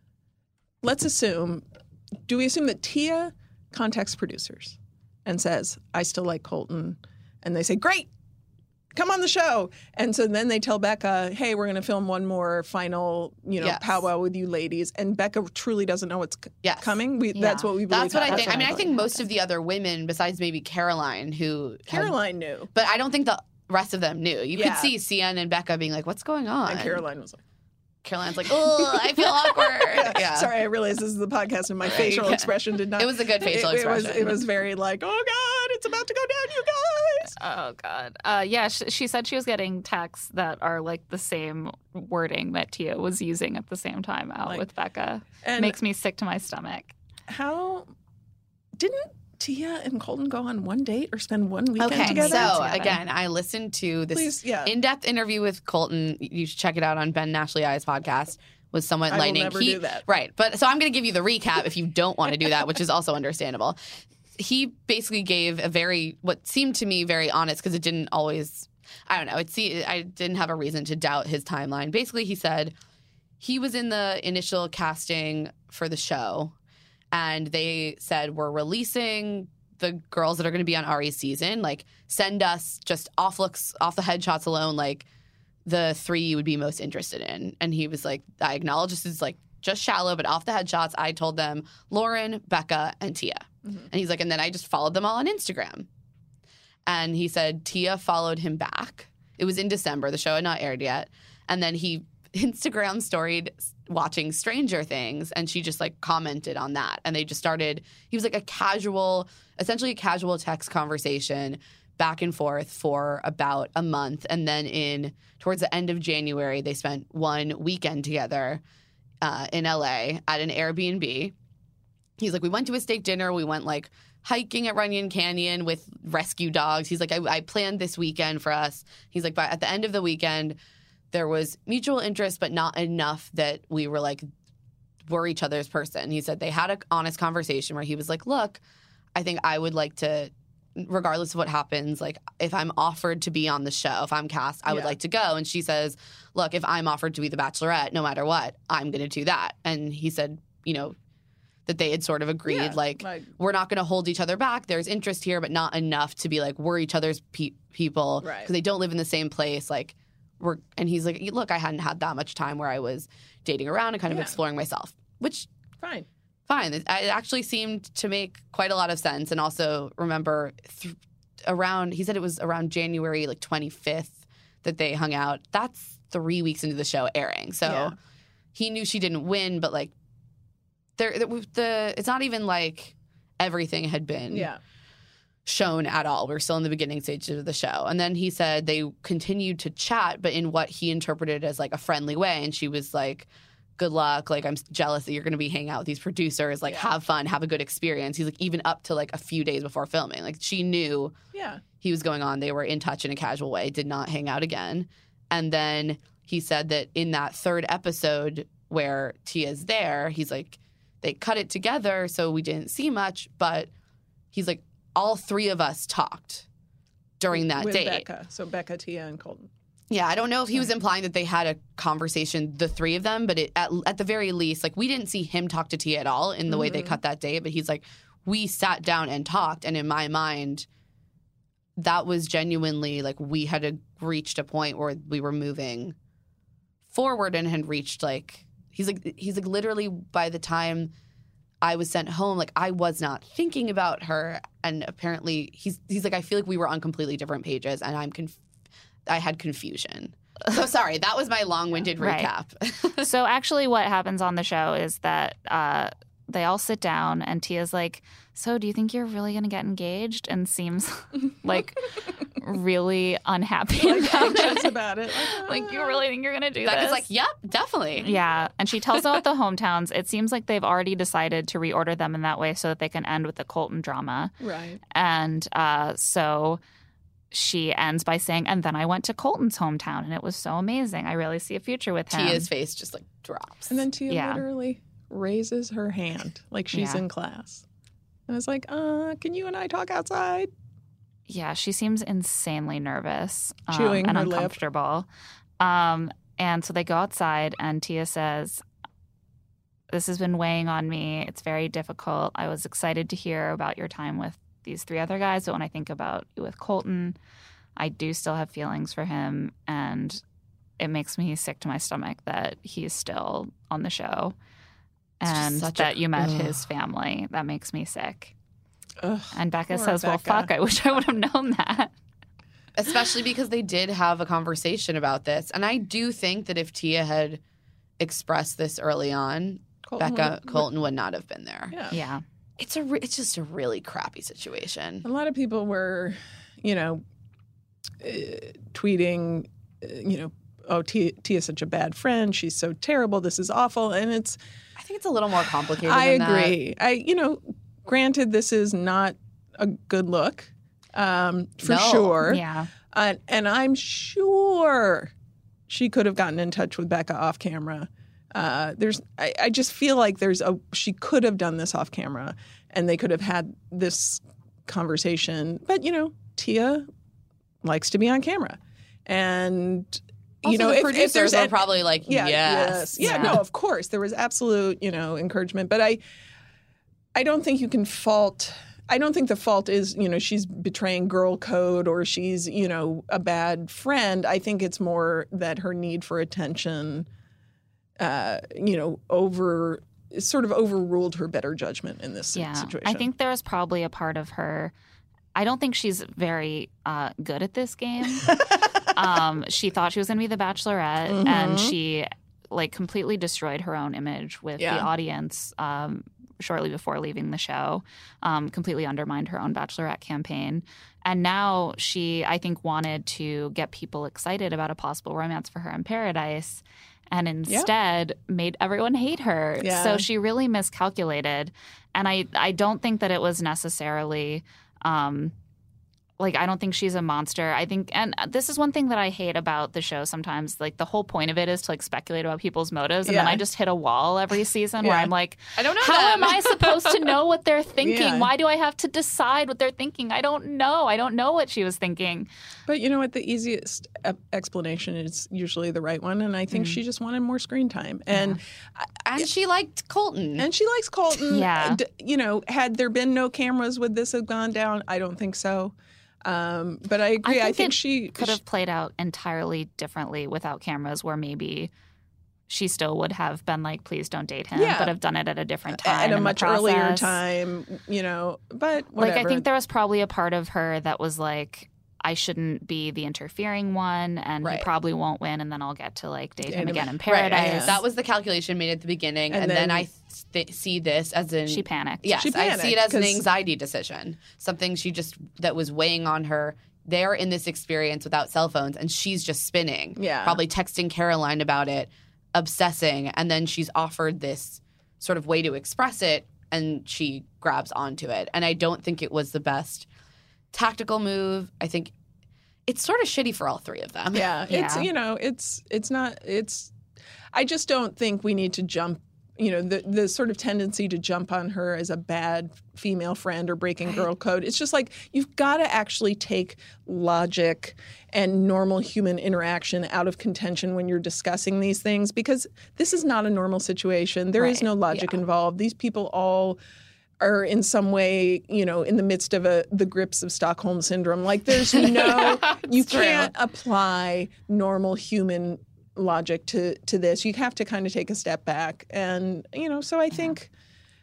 let's assume, do we assume that Tia contacts producers and says, I still like Colton? And they say, great, come on the show. And so then they tell Becca, hey, we're going to film one more final, you know, Yes. powwow with you ladies. And Becca truly doesn't know what's c- Yes. coming. We, Yeah. That's what we believe. That's what I happened. think. I mean, I what think I most thought of the other women, besides maybe Caroline, who had- Caroline knew. but I don't think the rest of them knew. You Yeah. could see Cian and Becca being like, "What's going on?" And Caroline was like, Caroline's like, "Oh, I feel awkward." Yeah. sorry, I realize this is the podcast and my facial Yeah. expression did not. It was a good facial it, it was, expression. it was very like, oh God, it's about to go down, you guys. Oh, God. Uh, yeah, she, she said she was getting texts that are like the same wording that Tia was using at the same time out Like- with Becca. And Makes me sick to my stomach. how didn't Tia and Colton go on one date or spend one weekend Okay, together? so Together. again, I listened to this Please, yeah. in-depth interview with Colton. You should check it out on Ben Nashley I's podcast. Was somewhat I will lightning. never He- do that. Right, but so I'm going to give you the recap if you don't want to do that, which is also understandable. He basically gave a very what seemed to me very honest because it didn't always. I don't know. It see, I didn't have a reason to doubt his timeline. Basically, he said he was in the initial casting for the show, and they said we're releasing the girls that are going to be on Ari's season. Like, send us just off looks, off the headshots alone, like the three you would be most interested in. And he was like, I acknowledge this is like just shallow, but off the headshots, I told them Lauren, Becca, and Tia. Mm-hmm. And he's like, and then I just followed them all on Instagram. And he said Tia followed him back. It was in December. The show had not aired yet. And then he Instagram storied watching Stranger Things, and she just like commented on that. And they just started, he was like a casual, essentially a casual text conversation back and forth for about a month. And then in towards the end of January, they spent one weekend together uh, in L A at an Airbnb. He's like, we went to a steak dinner. We went like hiking at Runyon Canyon with rescue dogs. He's like, I, I planned this weekend for us. He's like, but at the end of the weekend, there was mutual interest, but not enough that we were like, we're each other's person. He said they had an honest conversation where he was like, look, I think I would like to, regardless of what happens, like if I'm offered to be on the show, if I'm cast, I would Yeah. like to go. And she says, look, if I'm offered to be the Bachelorette, no matter what, I'm going to do that. And he said, you know, that they had sort of agreed, Yeah, like, like- we're not going to hold each other back. There's interest here, but not enough to be like, we're each other's pe- people. Right. Because they don't live in the same place. Like, we're, and he's like, look, I hadn't had that much time where I was dating around and kind of Yeah. exploring myself, which Fine. fine. It, it actually seemed to make quite a lot of sense. And also remember th- around, he said it was around January like twenty-fifth that they hung out. That's three weeks into the show airing. So Yeah. he knew she didn't win, but like there, the, the it's not even like everything had been Yeah. shown at all. We're still in the beginning stages of the show. And then he said they continued to chat, but in what he interpreted as like a friendly way. And she was like, good luck. Like, I'm jealous that you're going to be hanging out with these producers. Like, Yeah. have fun, have a good experience. He's like, even up to like a few days before filming. Like, she knew Yeah. he was going on. They were in touch in a casual way, did not hang out again. And then he said that in that third episode where Tia's there, he's like, they cut it together, so we didn't see much, but he's like, all three of us talked during that With date. Becca. So Becca, Tia, and Colton. Yeah, I don't know if he was implying that they had a conversation, the three of them, but it, at, at the very least, like, we didn't see him talk to Tia at all in the way they cut that date, but he's like, we sat down and talked, and in my mind, that was genuinely, like, we had a, reached a point where we were moving forward and had reached, like, he's like, he's like, literally by the time I was sent home, like I was not thinking about her. And apparently he's he's like, I feel like we were on completely different pages and I'm conf- I had confusion. So sorry, that was my long-winded Right. recap. So actually what happens on the show is that uh, they all sit down and Tia's like, so do you think you're really going to get engaged? And seems like really unhappy Like, about anxious it. about it. Like, Like, you really think you're going to do Becca's this? like, yep, definitely. Yeah. And she tells them about the hometowns. It seems like they've already decided to reorder them in that way so that they can end with the Colton drama. right. And uh, so she ends by saying, and then I went to Colton's hometown and it was so amazing. I really see a future with him. Tia's face just like drops. And then Tia Yeah. literally raises her hand like she's Yeah. in class. And I was like, uh, can you and I talk outside? Yeah, she seems insanely nervous um, Chewing and her lip. uncomfortable. Um, and so they go outside, and Tia says, this has been weighing on me. It's very difficult. I was excited to hear about your time with these three other guys, but when I think about you with Colton, I do still have feelings for him, and it makes me sick to my stomach that he's still on the show just and such a- that you met ugh. his family. That makes me sick. Ugh, And Becca poor says, well, Becca. fuck, I wish I would have known that. Especially because they did have a conversation about this. And I do think that if Tia had expressed this early on, Colton Becca would- Colton would not have been there. Yeah. Yeah. It's a re- it's just a really crappy situation. A lot of people were, you know, uh, tweeting, uh, you know, oh, Tia, Tia's such a bad friend. She's so terrible. This is awful. And it's, I think it's a little more complicated. I than that. agree. I, you know, granted, this is not a good look, um, for No. sure. Yeah. Uh, and I'm sure she could have gotten in touch with Becca off camera. Uh, there's, I, I just feel like there's a, she could have done this off camera and they could have had this conversation. But, you know, Tia likes to be on camera. And, Also, you know, the if, if producers there's were an- probably like, yeah, yes, Yeah, Yeah. no, of course. There was absolute, you know, encouragement. But I I don't think you can fault I don't think the fault is, you know, she's betraying girl code or she's, you know, a bad friend. I think it's more that her need for attention uh, you know, over sort of overruled her better judgment in this Yeah. situation. I think there was probably a part of her. I don't think she's very uh, good at this game. um, she thought she was going to be the Bachelorette, Mhm. and she like completely destroyed her own image with Yeah. the audience um, shortly before leaving the show. Um, completely undermined her own Bachelorette campaign, and now she, I think, wanted to get people excited about a possible romance for her in Paradise. And instead made everyone hate her. Yeah. So she really miscalculated. And I, I don't think that it was necessarily um, like, I don't think she's a monster. I think, and this is one thing that I hate about the show sometimes. Like, the whole point of it is to like speculate about people's motives. And then Yeah. I just hit a wall every season where Yeah. I'm like, I don't know how them. am I supposed to know what they're thinking? Yeah. Why do I have to decide what they're thinking? I don't know. I don't know what she was thinking. But you know what? The easiest e- explanation is usually the right one. And I think she just wanted more screen time. And And she liked Colton. And she likes Colton. Yeah. D- You know, had there been no cameras, would this have gone down? I don't think so. Um, but I agree. I think think, it she Could have played out entirely differently without cameras, where maybe she still would have been like, please don't date him, Yeah. but have done it at a different time. at a in the much earlier process. time, you know. But whatever. Like, I think there was probably a part of her that was like, I shouldn't be the interfering one, and Right. he probably won't win, and then I'll get to like date Date him him. again in Right, paradise. I- that was the calculation made at the beginning, And and, then, then- I th- see this as an She panicked. Yes, She I see panicked, it as an 'cause- anxiety decision, something she just that was weighing on her. They're in this experience without cell phones, and she's just spinning. Yeah. Probably texting Caroline about it, obsessing, and then she's offered this sort of way to express it, and she grabs onto it. And I don't think it was the best tactical move. I think it's sort of shitty for all three of them. Yeah, it's Yeah. you know, it's it's not it's. I just don't think we need to jump. You know, the the sort of tendency to jump on her as a bad female friend or breaking girl code. It's just like you've got to actually take logic and normal human interaction out of contention when you're discussing these things, because this is not a normal situation. There is Right, no logic yeah. involved. These people all are in some way, you know, in the midst of a the grips of Stockholm syndrome. Like there's no, you true. can't apply normal human logic to to this. You have to kind of take a step back, and you know, so I think,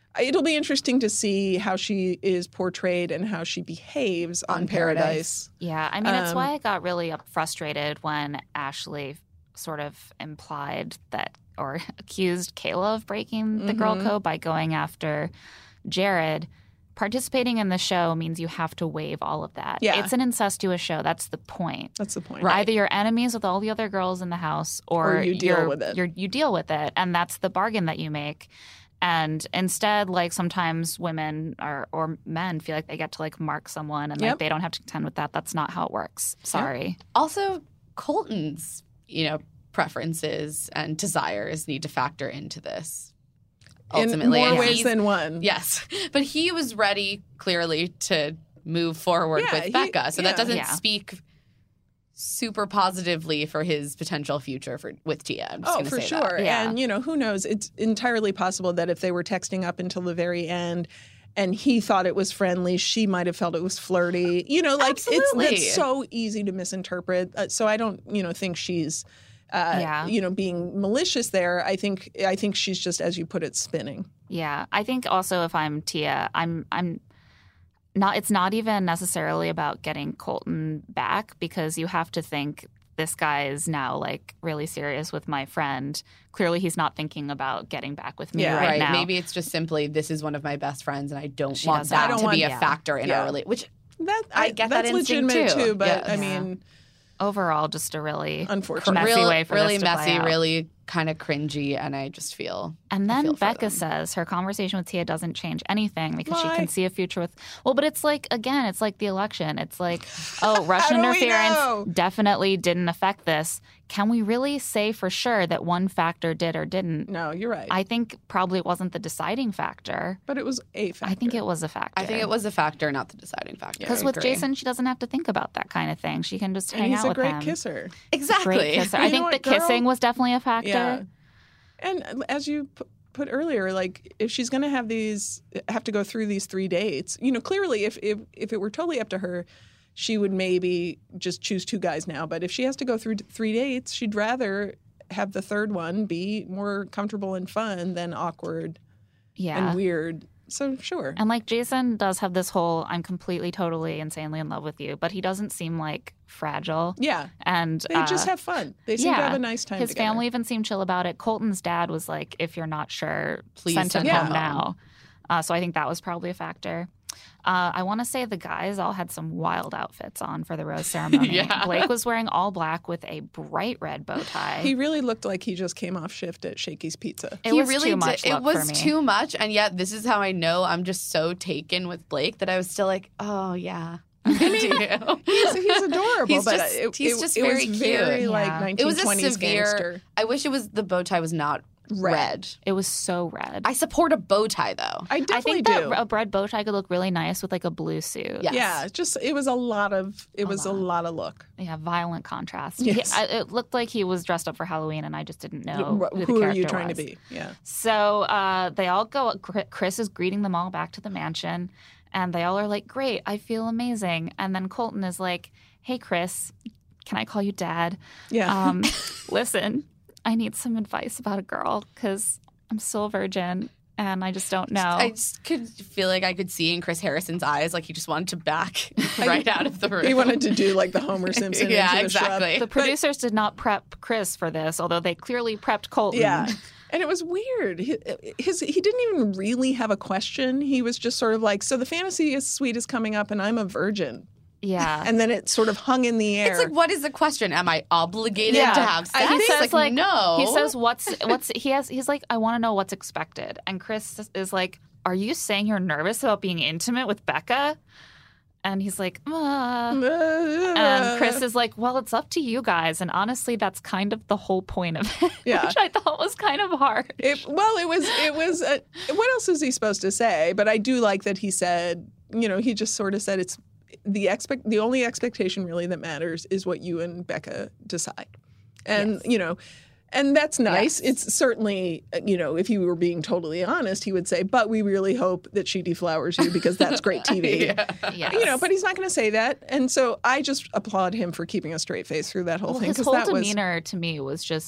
it'll be interesting to see how she is portrayed and how she behaves on, On Paradise. Paradise. Yeah, I mean, it's Um, why I got really up- frustrated when Ashley sort of implied that or accused Kayla of breaking the girl Mhm. code by going after Jared. Participating in the show means you have to waive all of that. Yeah. It's an incestuous show. That's the point. That's the point. Either you're enemies with all the other girls in the house, or, Or you deal you're- with it. You're, you deal with it, and that's the bargain that you make. And instead, like sometimes women or or men feel like they get to like mark someone, and like Yep. they don't have to contend with that. That's not how it works. Sorry. Also, Colton's, you know, preferences and desires need to factor into this. Ultimately, in more And ways he's- than one. yes, but he was ready clearly to move forward Yeah, with he- Becca, so yeah. that doesn't Yeah. speak super positively for his potential future for with Tia. I'm just Oh, gonna for say sure. that. Yeah. And, you know, who knows? It's entirely possible that if they were texting up until the very end and he thought it was friendly, she might have felt it was flirty. You know, like Absolutely. it's that's so easy to misinterpret. Uh, so I don't, you know, think she's uh, Yeah. you know, being malicious there. I think I think she's just, as you put it, spinning. Yeah, I think also if I'm Tia, I'm I'm not. It's not even necessarily about getting Colton back, because you have to think this guy is now like really serious with my friend. Clearly, he's not thinking about getting back with me Yeah. right, Right. now. Maybe it's just simply this is one of my best friends, and I don't She want doesn't- that I don't to want- be a yeah. factor in Yeah. our relationship. Which That I get that that's instinct legitimate too. too. But Yes. I Yeah. mean, Overall, just a really unfortunately, messy real, way for really this to play messy, out. really kind of cringy, and I just feel. And I then feel for Becca them. says her conversation with Tia doesn't change anything because Why? she can see a future with. Well, but it's like, again, it's like the election. It's like, oh, Russian do we interference know? definitely didn't affect this. Can we really say for sure that one factor did or didn't? no, you're right. I think probably it wasn't the deciding factor. but it was a factor. I think it was a factor. I think it was a factor, not the deciding factor. Because I with agree. Jason, she doesn't have to think about that kind of thing. She can just And hang he's out a with great him. kisser. exactly. Great kisser. You I know think the what, girl? kissing was definitely a factor. Yeah. And as you p- put earlier, like if she's going to have these, have to go through these three dates, you know, clearly if, if if it were totally up to her, she would maybe just choose two guys now. But if she has to go through three dates, she'd rather have the third one be more comfortable and fun than awkward Yeah. and weird. So sure. And like Jason does have this whole I'm completely, totally, insanely in love with you, but he doesn't seem like fragile. Yeah. And They just uh, have fun. They seem to yeah. have a nice time his together. family even seemed chill about it. Colton's dad was like, if you're not sure, Please send him send him home home. now. Uh, so I think that was probably a factor. Uh, I want to say the guys all had some wild outfits on for the rose ceremony. Yeah. Blake was wearing all black with a bright red bow tie. He really looked like he just came off shift at Shakey's Pizza. it he was really too much did. look It was for me. too much, and yet this is how I know I'm just so taken with Blake that I was still like, oh yeah, I mean, He's, he's adorable, He's but just- it, he's it- just it very was cute. very like Yeah. It was a nineteen twenties severe. gangster. I wish it was the bow tie was not Red. red. It was so red. I support a bow tie though. I I definitely think do. that a red bow tie could look really nice with like a blue suit. Yes. Yeah, it's just it was a lot of it A was a lot. lot of look. Yeah, violent contrast. Yes. He, I, it looked like he was dressed up for Halloween, and I just didn't know Wh- who, the Who are character you trying was. to be? Yeah. So uh, they all go. Chris is greeting them all back to the mansion, and they all are like, "Great, I feel amazing." And then Colton is like, "Hey, Chris, can I call you Dad? Yeah. Um, listen, I need some advice about a girl because I'm still a virgin." And I just don't know. I just could feel like I could see in Chris Harrison's eyes, like he just wanted to back right out of the room. he wanted to do like the Homer Simpson. yeah, into the shrub. exactly. the producers did not prep Chris for this, although they clearly prepped Colton. Yeah. And it was weird. He- His he didn't even really have a question. He was just sort of like, so the fantasy is suite is coming up, and I'm a virgin. Yeah. And then it sort of hung in the air. It's like, what is the question? Am I obligated Yeah. to have sex? he says like, like, no. He says what's what's he has. He's like, I want to know what's expected. And Chris is like, are you saying you're nervous about being intimate with Becca? And he's like, uh. And Chris is like, well, it's up to you guys. And honestly, that's kind of the whole point of it, Yeah. which I thought was kind of hard. It, well, it was. It was. A, what else is he supposed to say? But I do like that he said. You know, he just sort of said it's the expect. The only expectation really that matters is what you and Becca decide. And Yes. you know, and that's nice. Yes. It's certainly, you know, if he were being totally honest, he would say, "But we really hope that she deflowers you because that's great T V." yeah. Yes. You know, but he's not going to say that, and so I just applaud him for keeping a straight face through that whole well, thing his because whole that was demeanor to me was just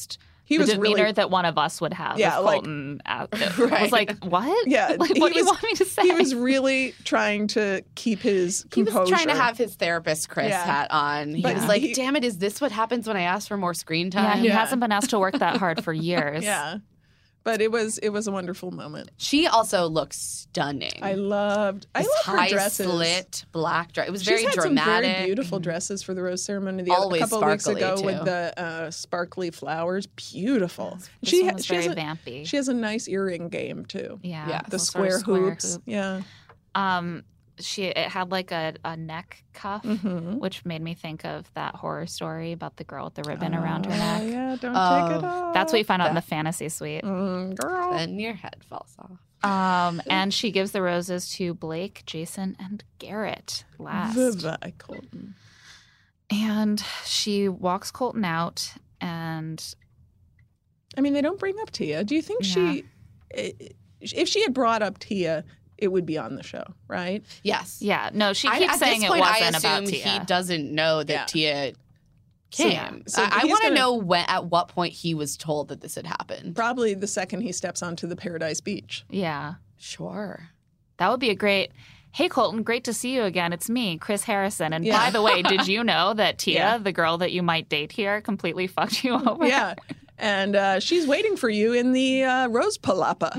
He the was demeanor really, that one of us would have Yeah, if like- Colton uh, Right. was like, what? Yeah, Like, he what do you was- want me to say? he was really trying to keep his He composure. was trying to have his therapist Chris Yeah. hat on. He But was he- like, he- damn it, is this what happens when I ask for more screen yeah, time? he Yeah. hasn't been asked to work that hard for years. Yeah, but it was it was a wonderful moment. She also looks stunning. I loved. I This love her high dresses. slit black dress. It was She's very had dramatic. some very beautiful dresses for the rose ceremony. The Always a couple of weeks sparkly, ago too. with the uh, sparkly flowers, beautiful. This she one ha- was she very has a, vampy. she has a nice earring game too. yeah, Yeah. The some sort square, of square hoops. hoop. Yeah. Um, she it had like a, a neck cuff, Mhm. which made me think of that horror story about the girl with the ribbon around her Oh, neck. yeah, don't Oh, take it off. That's what you find out in the That- fantasy suite. Mm, girl. Then your head falls off. Um, and she gives the roses to Blake, Jason, and Garrett last. Bye-bye, Colton. And she walks Colton out, and I mean, they don't bring up Tia. Do you think she, i- if she had brought up Tia, it would be on the show, right? Yes. yeah, no, she I- keeps at saying this it point, wasn't I about assume Tia. he doesn't know that Yeah. Tia So- came. so I, I he's want to gonna- know when, at what point he was told that this had happened. Probably the second he steps onto the Paradise Beach. Yeah, Sure. that would be a great. Hey Colton, great to see you again. It's me, Chris Harrison. And Yeah. by the way, did you know that Tia, Yeah. the girl that you might date here, completely fucked you over? Yeah. And uh, she's waiting for you in the uh, Rose Palapa,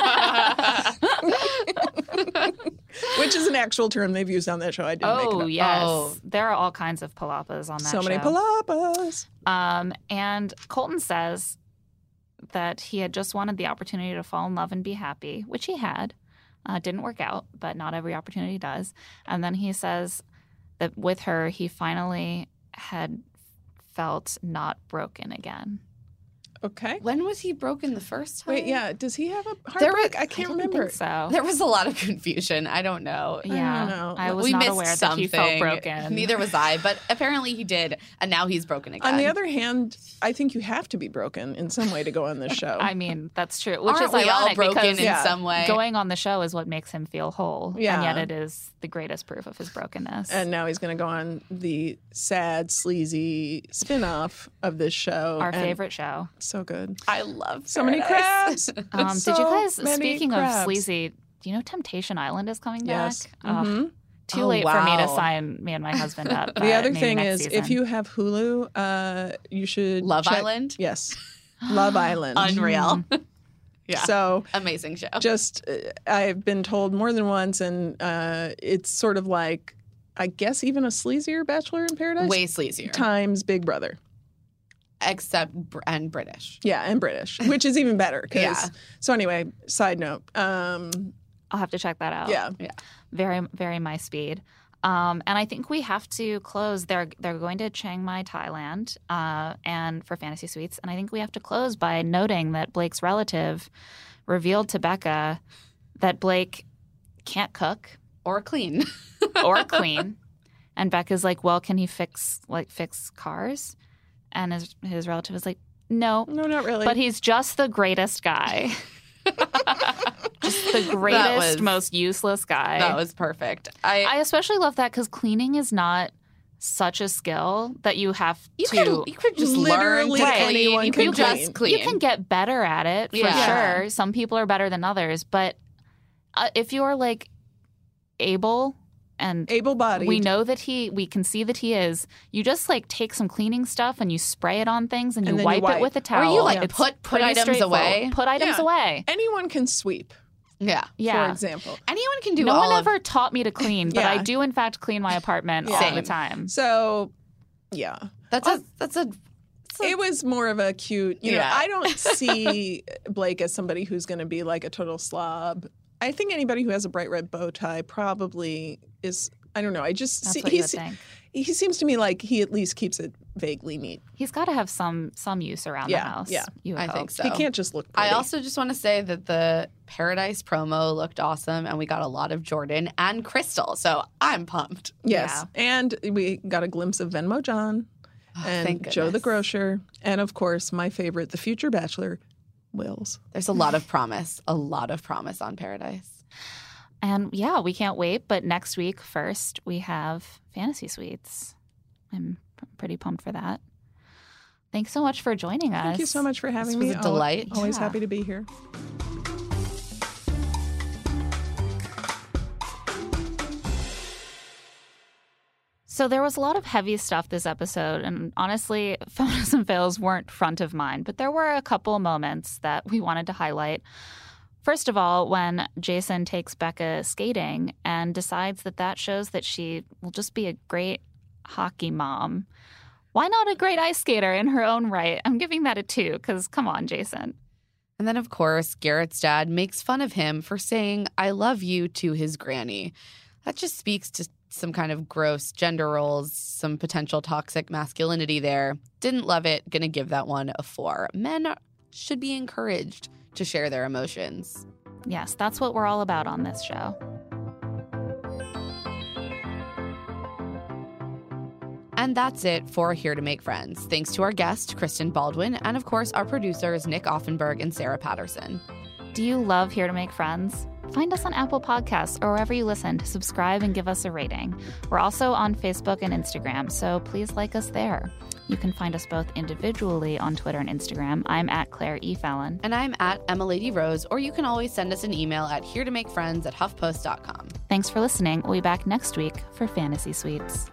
which is an actual term they've used on that show. I didn't make it Oh up. yes, Oh. there are all kinds of palapas on that So show. many palapas. Um, and Colton says that he had just wanted the opportunity to fall in love and be happy, which he had. Uh, didn't work out, but not every opportunity does. And then he says that with her, he finally had felt not broken again. Okay. When was he broken the first time? Wait, yeah. Does he have a There heartbreak? was- I can't I don't remember. think so. There was a lot of confusion. I don't know. yeah, know. I was we not missed aware something. that he felt broken. Neither was I, but apparently he did, and now he's broken again. On the other hand, I think you have to be broken in some way to go on this show. I mean, that's true. Which Aren't is we all ironic broken because in Yeah. some way? going on the show is what makes him feel whole. Yeah. And yet it is the greatest proof of his brokenness. and now he's going to go on the sad, sleazy spin-off of this show. Our and favorite show. So good. I love So many Paradise. crabs. Um, So did you guys, many speaking crabs. of sleazy, do you know Temptation Island is coming Yes. back? Ugh, Mhm. too Oh, late for me to wow. sign me and my husband up. The but other maybe thing next is, season. if you have Hulu, uh, you should Love check- Island? Yes, Love Island. Unreal. yeah. So Amazing show. just uh, I've been told more than once, and uh, it's sort of like I guess even a sleazier Bachelor in Paradise Way sleazier. times Big Brother. Except, br- and British. Yeah, and British, which is even better. 'cause- Yeah. So anyway, side note. Um, I'll have to check that out. yeah. Very, very my speed. Um, and I think we have to close. They're they're going to Chiang Mai, Thailand, uh, and for Fantasy Suites. And I think we have to close by noting that Blake's relative revealed to Becca that Blake can't cook Or clean. or clean. And Becca's like, well, can he fix like fix cars? And his his relative is like, no, No, not really. but he's just the greatest guy. Just the greatest, was- most useless guy. That was perfect. I, I especially love that because cleaning is not such a skill that you have you to. could you could just Literally learn to clean. anyone You can could clean. just clean. You can get better at it for Yeah. sure. Some people are better than others, but uh, if you're like able and able-bodied. we know that he, we can see that he is. You just like take some cleaning stuff and you spray it on things and, And you, then wipe you wipe. it with a Or towel. you like It's put put pretty items straightforward. away. Put items Yeah. away. Anyone can sweep, Yeah. Yeah. for example. Anyone can do no all one of ever taught me to clean, but Yeah. I do in fact clean my apartment all Same. the time. So, yeah. That's a that's a It was more of a cute, you know, Yeah. I don't see Blake as somebody who's going to be like a total slob. I think anybody who has a bright red bow tie probably is, I don't know, I just That's see, what you would he's, think. he seems to me like he at least keeps it vaguely neat. He's got to have some some use around Yeah, the house. yeah. you would I hope. think so. He can't just look pretty. I also just want to say that the Paradise promo looked awesome, and we got a lot of Jordan and Crystal, so I'm pumped. Yes. And we got a glimpse of Venmo John Oh, and thank Joe the goodness. Grocer. And of course, my favorite, the future bachelor, Wills. There's a lot of promise, a lot of promise on Paradise. And yeah, we can't wait. But next week, first, we have Fantasy Suites. I'm p- pretty pumped for that. Thanks so much for joining us. Thank you so much for having This me. was a delight. Al- Always Yeah. happy to be here. So there was a lot of heavy stuff this episode, and honestly, feminism fails weren't front of mind, but there were a couple moments that we wanted to highlight. First of all, when Jason takes Becca skating and decides that that shows that she will just be a great hockey mom. Why not a great ice skater in her own right? I'm giving that a two, because come on, Jason. And then, of course, Garrett's dad makes fun of him for saying, I love you to his granny. That just speaks to some kind of gross gender roles, some potential toxic masculinity there. Didn't love it. Gonna give that one a four. Men should be encouraged to share their emotions. Yes, that's what we're all about on this show. And that's it for Here to Make Friends. Thanks to our guest, Kristen Baldwin, and of course, our producers, Nick Offenberg and Sarah Patterson. Do you love Here to Make Friends? Find us on Apple Podcasts or wherever you listen to subscribe and give us a rating. We're also on Facebook and Instagram, so please like us there. You can find us both individually on Twitter and Instagram. I'm at Claire E. Fallon. And I'm at Emma Lady Rose, or you can always send us an email at here to make friends at huffpost dot com. Thanks for listening. We'll be back next week for Fantasy Suites.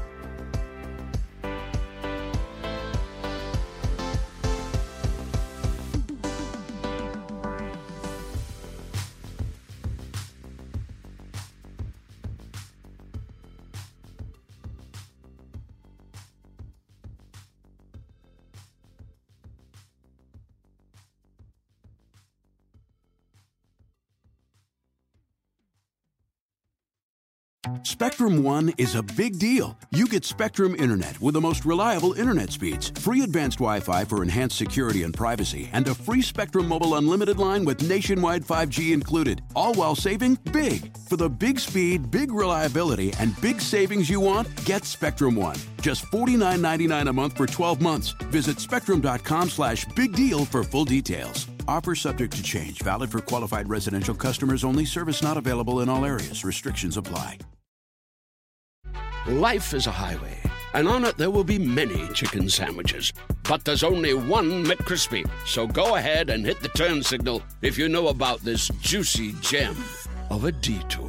Spectrum One is a big deal. You get Spectrum Internet with the most reliable internet speeds, free advanced Wi-Fi for enhanced security and privacy, and a free Spectrum Mobile Unlimited line with nationwide five G included, all while saving big. For the big speed, big reliability, and big savings you want, get Spectrum One. Just forty-nine ninety-nine a month for twelve months. Visit spectrum.com slash big deal for full details. Offer subject to change. Valid for qualified residential customers only. Service not available in all areas. Restrictions apply. Life is a highway, and on it there will be many chicken sandwiches. But there's only one McCrispy. So go ahead and hit the turn signal if you know about this juicy gem of a detour.